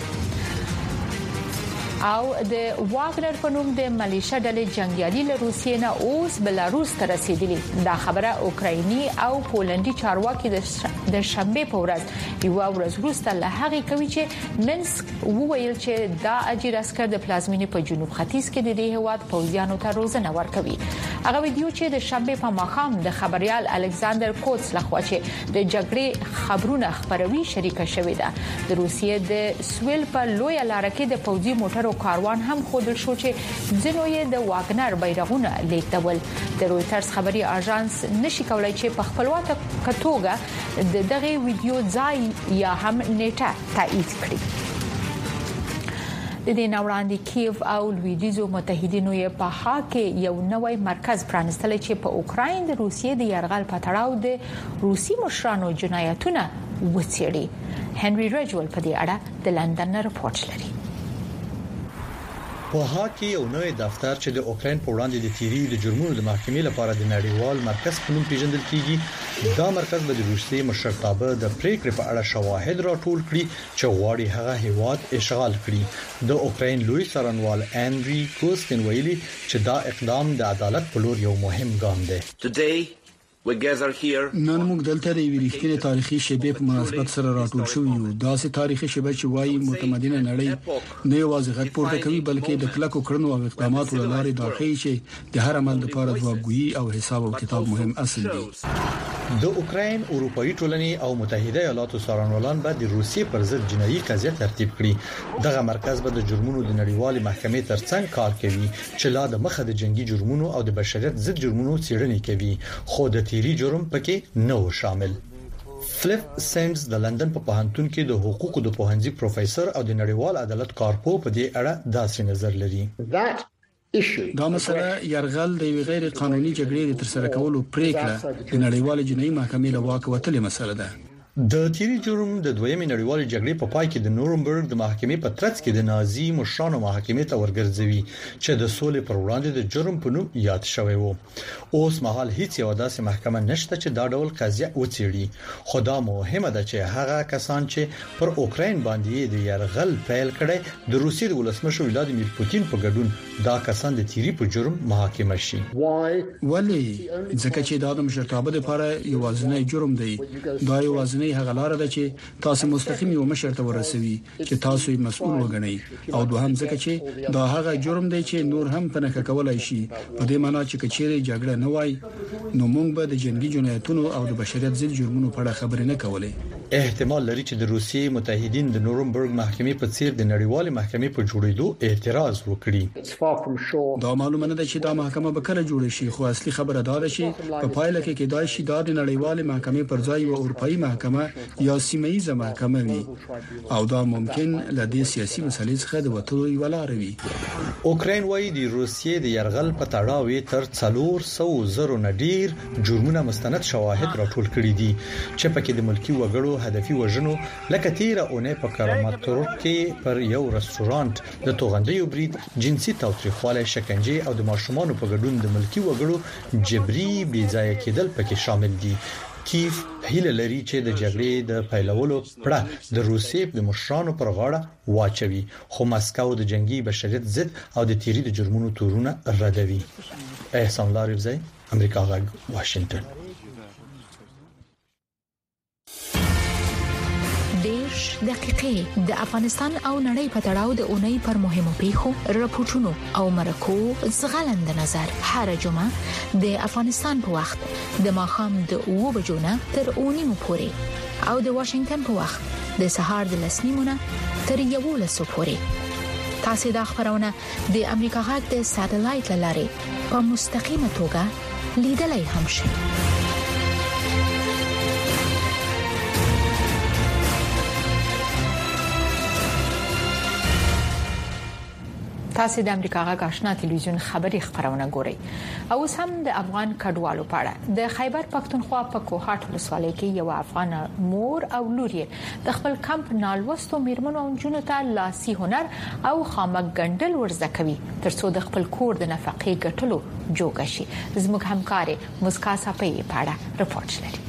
او د واګنر په نوم د ملیشیا ډلې جنگیالي له روسیې نه اوس بلاروس ته رسیدلي دا خبره اوکرایني او پولندي چارواکي د شنبه په ورځ یو ورځ وروسته له هغه کوي چې منسک وویل چې دا اجیر عسكر د پلازمینې په جنوب ختیځ کې د دې هواد پوځیانو ته روزنه ورکوي هغه ویډیو چې د شنبه په ماښام د خبريال الکساندر کوتس لخوا چې د جګړې خبرونه خبروي شریکه شوې ده د روسیې د سویل په لوی لار کې د پوځي موټرو کاروان هم خودل شو چې ځینو یې د واګنر بیرغونه لیکدول د رويټرز خبري اژانس نشي کولای چې په خپلواکه کتوګه د دغه ویډیو ځای یا هم نیټه تایید کړي د دې نوړاندې کیف او لویدیزو متحدینو یې په حاکه یو نوې مرکز پرانستل چې په اوکراین د روسیې د یرغل په تړاو د روسي مشرانو جنایتونه وڅېړي هنري رجول په دې اړه د لندن رپورټ لري په هاکي یو نوې دفتر چې د اوکراین په وړاندې د تیری د جرمونو د محکمې لپاره د نړیوال مرکز په نوم پیژندل کیږي دا مرکز به د روسیې مشرتابه د پریکړې په اړه شواهد راټول کړي چې غواړي هغه هیواد اشغال کړي د اوکراین لوی څارنوال انډری کوسکین ویلي چې دا اقدام د عدالت په لور یو مهم ګام دی نن موږ دلته د ویریښتنې تاریخي شیبې په مناسبت سره راټول شو یو داسې تاریخي شیبه چې وايي متمدنه نړۍ نه یوازې غږ پورته کوي بلکې د کلکو کړنو او اقداماتو لپاره د اخی چې د هر عمل لپاره ځوابګویي او حساب او کتاب مهم اصل دی د اوکراین اروپאי ټولنې او متحده ایالاتو څارنوالان به د روسیې پر ضد جنایي قضیه ترتیب کړي دغه مرکز به د جرمونو د نړیوالې محکمې ترڅنګ کار کوي چې لا د مخه د جنگي جرمونو او د بشریت ضد جرمونو څېړنې کوي خو د تیری جرم پکې نه و شامل فلیپ سنز د لندن په پوهنتون کې د حقوقو د پوهنځي پروفیسور او د نړیوال عدالت کارپو په دې اړه داسې نظر لري دا مسله يرغل د غیر قانوني جګړې تر سره کولو پریکړه د نړیوال جنایي محکمې له واک وتلې مسله ده د تیری جرم د دویمې نړیوالې جګړې په پای کې د نورنبرګ د محکمې په ترڅ کې د نازي مشرانو محکمې ته ورګرځوي چې د سولې پر وړاندې د جرم په نوم یاد شوی وو اوس مهال هیڅ یو داسې محکمه نشته چې دا ډول قضیه وڅېړي خو دا مهمه ده چې هغه کسان چې پر اوکراین باندې د يرغل پیل کړي د روسیې د ولسمشر ولادیمیر پوتین په ګډون دا کسان د تیری په جرم محاکمه شي ولی ځکه چې دا د مشرتابه لپاره یوازینی جرم دی دا یوازینی هغه لار ده چې تاسو مستقیم یو مشر ته ورسوي چې تاسو یې مسؤل وګڼئ او دوهم ځکه چې دا هغه جرم دی چې نور هم پنهک کولای شي په دې معنی چې کچېری جګړه نه وای نو موږ به د جنگي جنایتونو او د بشریت ضد جرمونو په اړه خبرې نه کولې احتمال لري چې د روسیې متحدین د نورنبرګ محکمې په څیر د نړیوال محکمې په جوړېدو اعتراض وکړي دا معلومه نه ده چې دا محکمه به کله جوړ شي خو اصلي خبره دا ده چې په پایله کې کې دا شي د نړیوال محکمې پر ځای او اروپאי محکمه یا سیمه‌ایزه محکمه وي او دا ممکن له دې سیاسي مسلې څخه د وټولو یو لار وي اوکراین وايي د روسیې د يرغل په تړاو تر څلور سوه زره نډیر جرمونه مستند شواهد راټول کړي دي چې پکې د ملکی وګړو هدفي وژنو لکه تیره اونۍ په کراماتورک کې پر یو رستورانت د توغندیو برید جنسي تاوتریخواله شکنجه او د ماشومانو په ګډون د ملکی وګړو جبري بې ځای کېدل پکې شامل دي کیف هیله لري چې د جګړې د پیلولو پړه د روسیې د مشرانو پر غاړه واچوي خو مسکو د جنگي بشریت ضد او د تیری د جرمونو تورونه ردوي احسان لاریوزی امریکا غږ واشنگټن دیش دقیقې د افغانستان او نړۍ په تړاو د اونۍ پر مهمو پیښو راپورټونو او مرکو زغلند نظر هر جمعه د افغانستان په وخت د ماښام د اوو بجو نه تر اونۍ پورې او د واشنگټن په وخت د سهار د لسنیمونه تر یوولسو پورې تاسو د خبرونه د امریکا غږ د ساتلایت لارې په مستقیمه توګه لیدلای هم شئ. تاسو د امریکا غږ آشنا ټلویزیون خبری خبرونه ګورئ او اوس هم د افغان کډوالو په اړه د خیبر پختونخوا په کوهاټ ولسوالۍ کې یو افغان مور او لور یې د خپل کمپ نالوستو میرمنو او جنونو ته لاسي هنر او خامک ګنډل ورزده کوي ترڅو د خپل کور د نفقې ګټلو جوګه شي. زموږ همکار مسکا صافي په اړه رپورټ لري.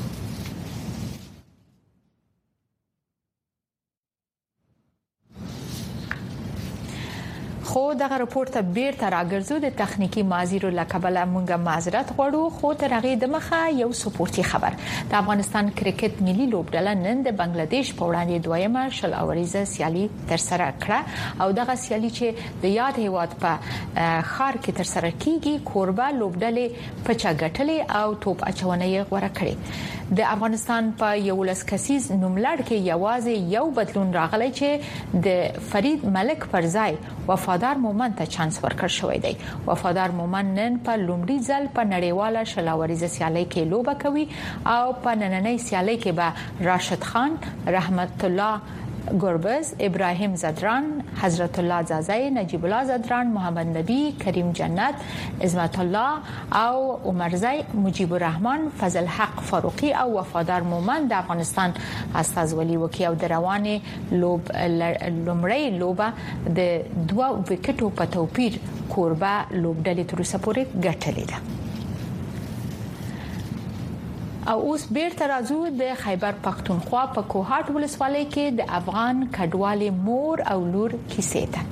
خو دغه رپورت ته بیرته راګرځو د تخنیکی مازیرو لکبله مونږه معذرت غواړو خو تر هغه د مخه یو سپورتي خبر. د افغانستان کرکټ ملي لوبډله نن د بنگلاديش په وړاندې دویمه شل اوریزه سیالي تر سره کړه او دغه سیالي چې د یاد هیواد په خار کې تر سره کیږي کوربه لوبډلې په چاغټلې او توپ اچونه یې غوړه کړې. د افغانستان په یو لس کسیز نوملړ کې یوازې یو بدلون راغلی چې د فرید ملک پر ځای وفادار مومن ته چانس ورکړ شوی دی. وفادار مومن نن په لومړي ځل په نړیواله شلاوریزه سیالي کې لوبه کوي او په نننۍ سیالي کې به راشد خان، رحمت الله گربز، ابراهیم زدران، حضرت الله زازای، نجیب الله زدران، محمد نبی، کریم جنت، عظمت الله او عمرزای، مجیب الرحمن، فضل حق فاروقی او وفادار مومن د افغانستان استازولي وکي او د روانې لوب لومړی لوبه د دوه وکټو په توپیر کوربه لوبډلې تر اوسه پورې ګټلې ده. او اوس بیرته راځو د خیبر پختونخوا په کوهاټ ولسوالۍ کې د افغان کډوالې مور او لور کیسې ته.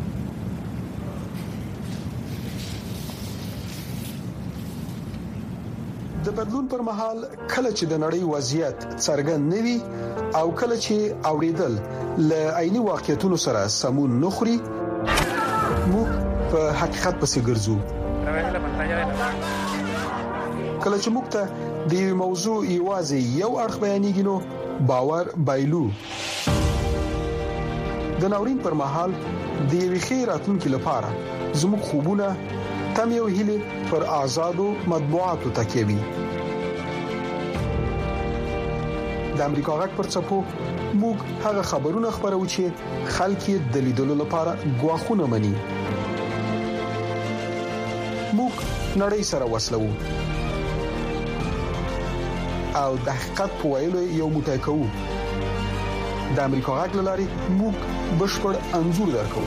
د بدلون پر مهال کله چې د نړۍ وضعیت څرګند نوي او کله چې اوریدل ل عیني واقعیتونو سره سمون نخري موږ په حقیقت پسې ګرځو. کله چې موږ ته د موضوع یوازې یو اړخ بیانېږي نو باور بایلو. د ناورین پر مهال د یوې خیراتونکو لپاره زموږ خوبونه تم یو هیله پر آزادو مطبوعاتو تکیوي. د امریکا غږ پر څپو موږ هغه خبرونه خبرو چې خلک یې د لیدلو لپاره غواخونه مني. موږ نړۍ سره وصلو او د حقیقت په ویلو یو موټی کوو. د امریکا غږ لاري موږ بشپړ انزور درکو.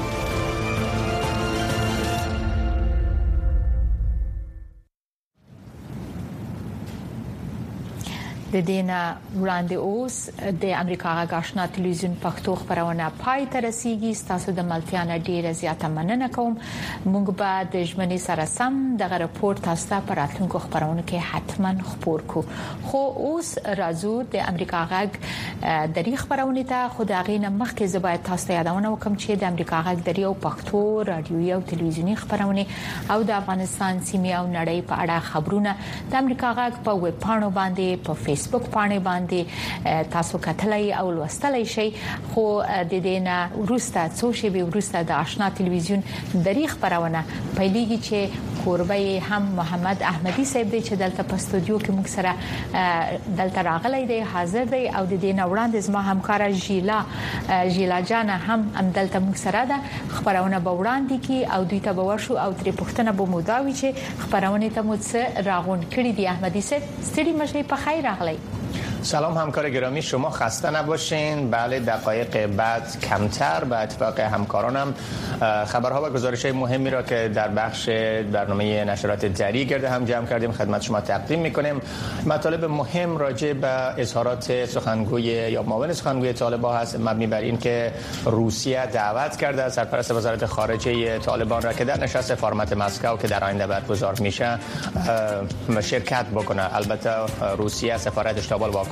د دینا وړاندې اوس د امریکا غږ آشنا ټلویزیون پښتو خبرونه پای ته رسیدي. تاسو د ملتیا ډیره زیاته مننه کوم. موږ به د ژمنې سره سم دغه راپور تاسو ته پر راتلونکو خبرونه کې حتما خبر کو. خو اوس راځو د امریکا غږ د ری خبرونه ته خو د غینه مخکې زبای تاسو ته یادونه وکم چې د امریکا غږ د ریو پښتو رادیوي او ټلویزیونی خبرونه او د افغانستان سیمه او نړۍ په اړه خبرونه د امریکا غږ په ویب پاڼو باندې په فیسبوک فیسبوک باندې باندې تاسو کتلای او لوستلای شئ. خو د دې نه ورسته څو شی به ورسته د آشنا ټلویزیون دری خبرونه پیلېږي چې کوربه هم محمد احمدی صاحب دی چې دلته په استودیو کې موږ سره دلته راغلی دی حاضر دی او د دې نه وړاندې زما همکار ژیلا ژیلا جان هم هم دلته موږ سره ده. خبرونه به وړاندې کی او دوی ته به ورشو او ترې پوښتنه به مو دا وی چې خبرونه ته مو څه راغون کړی دی. احمدی صاحب ستړي مشه په خیر راغلی. سلام همکار گرامی، شما خسته نباشین. بله دقایق بعد کمتر به اتفاق همکارانم خبرها و گزارش‌های مهمی را که در بخش برنامه نشرات جری گرده هم جمع کردیم خدمت شما تقدیم می‌کنیم. مطالب مهم راجع به اظهارات سخنگوی یا معاون سخنگوی طالبان هست مبنی بر این که روسیه دعوت کرده سرپرست وزارت خارجه طالبان را که در نشست فرمت مسکو که در آینده برگزار میشه شرکت بکنه. البته روسیه سفارتش تا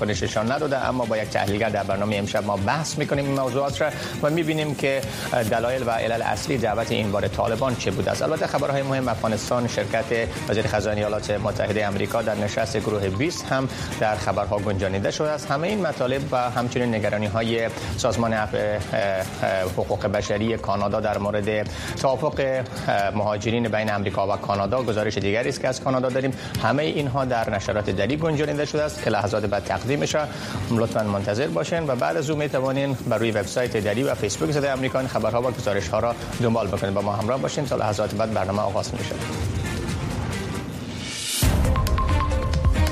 واکنششان نداده، اما با یک تحلیلگر در برنامه امشب ما بحث میکنیم این موضوعات را و میبینیم که دلایل و علل اصلی دعوت این بار طالبان چه بوده است. البته خبرهای مهم افغانستان، شرکت وزیر خزانه ایالات متحده آمریکا در نشست گروه بیست هم در خبرها گنجانیده شده است. همه این مطالب و همچنین نگرانی‌های سازمان حقوق بشری کانادا در مورد توافق مهاجرین بین آمریکا و کانادا، گزارش دیگری است که از کانادا داریم، همه اینها در نشرات دری گنجانیده شده است که لحظات بعد تقدیم میشه. لطفاً منتظر باشین و بعد از اون میتوانین بر روی وبسایت دری و فیسبوک صدای آمریکا خبرها و گزارش‌ها را دنبال بکنید. با ما همراه باشین تا لحظات بعد برنامه آغاز میشه.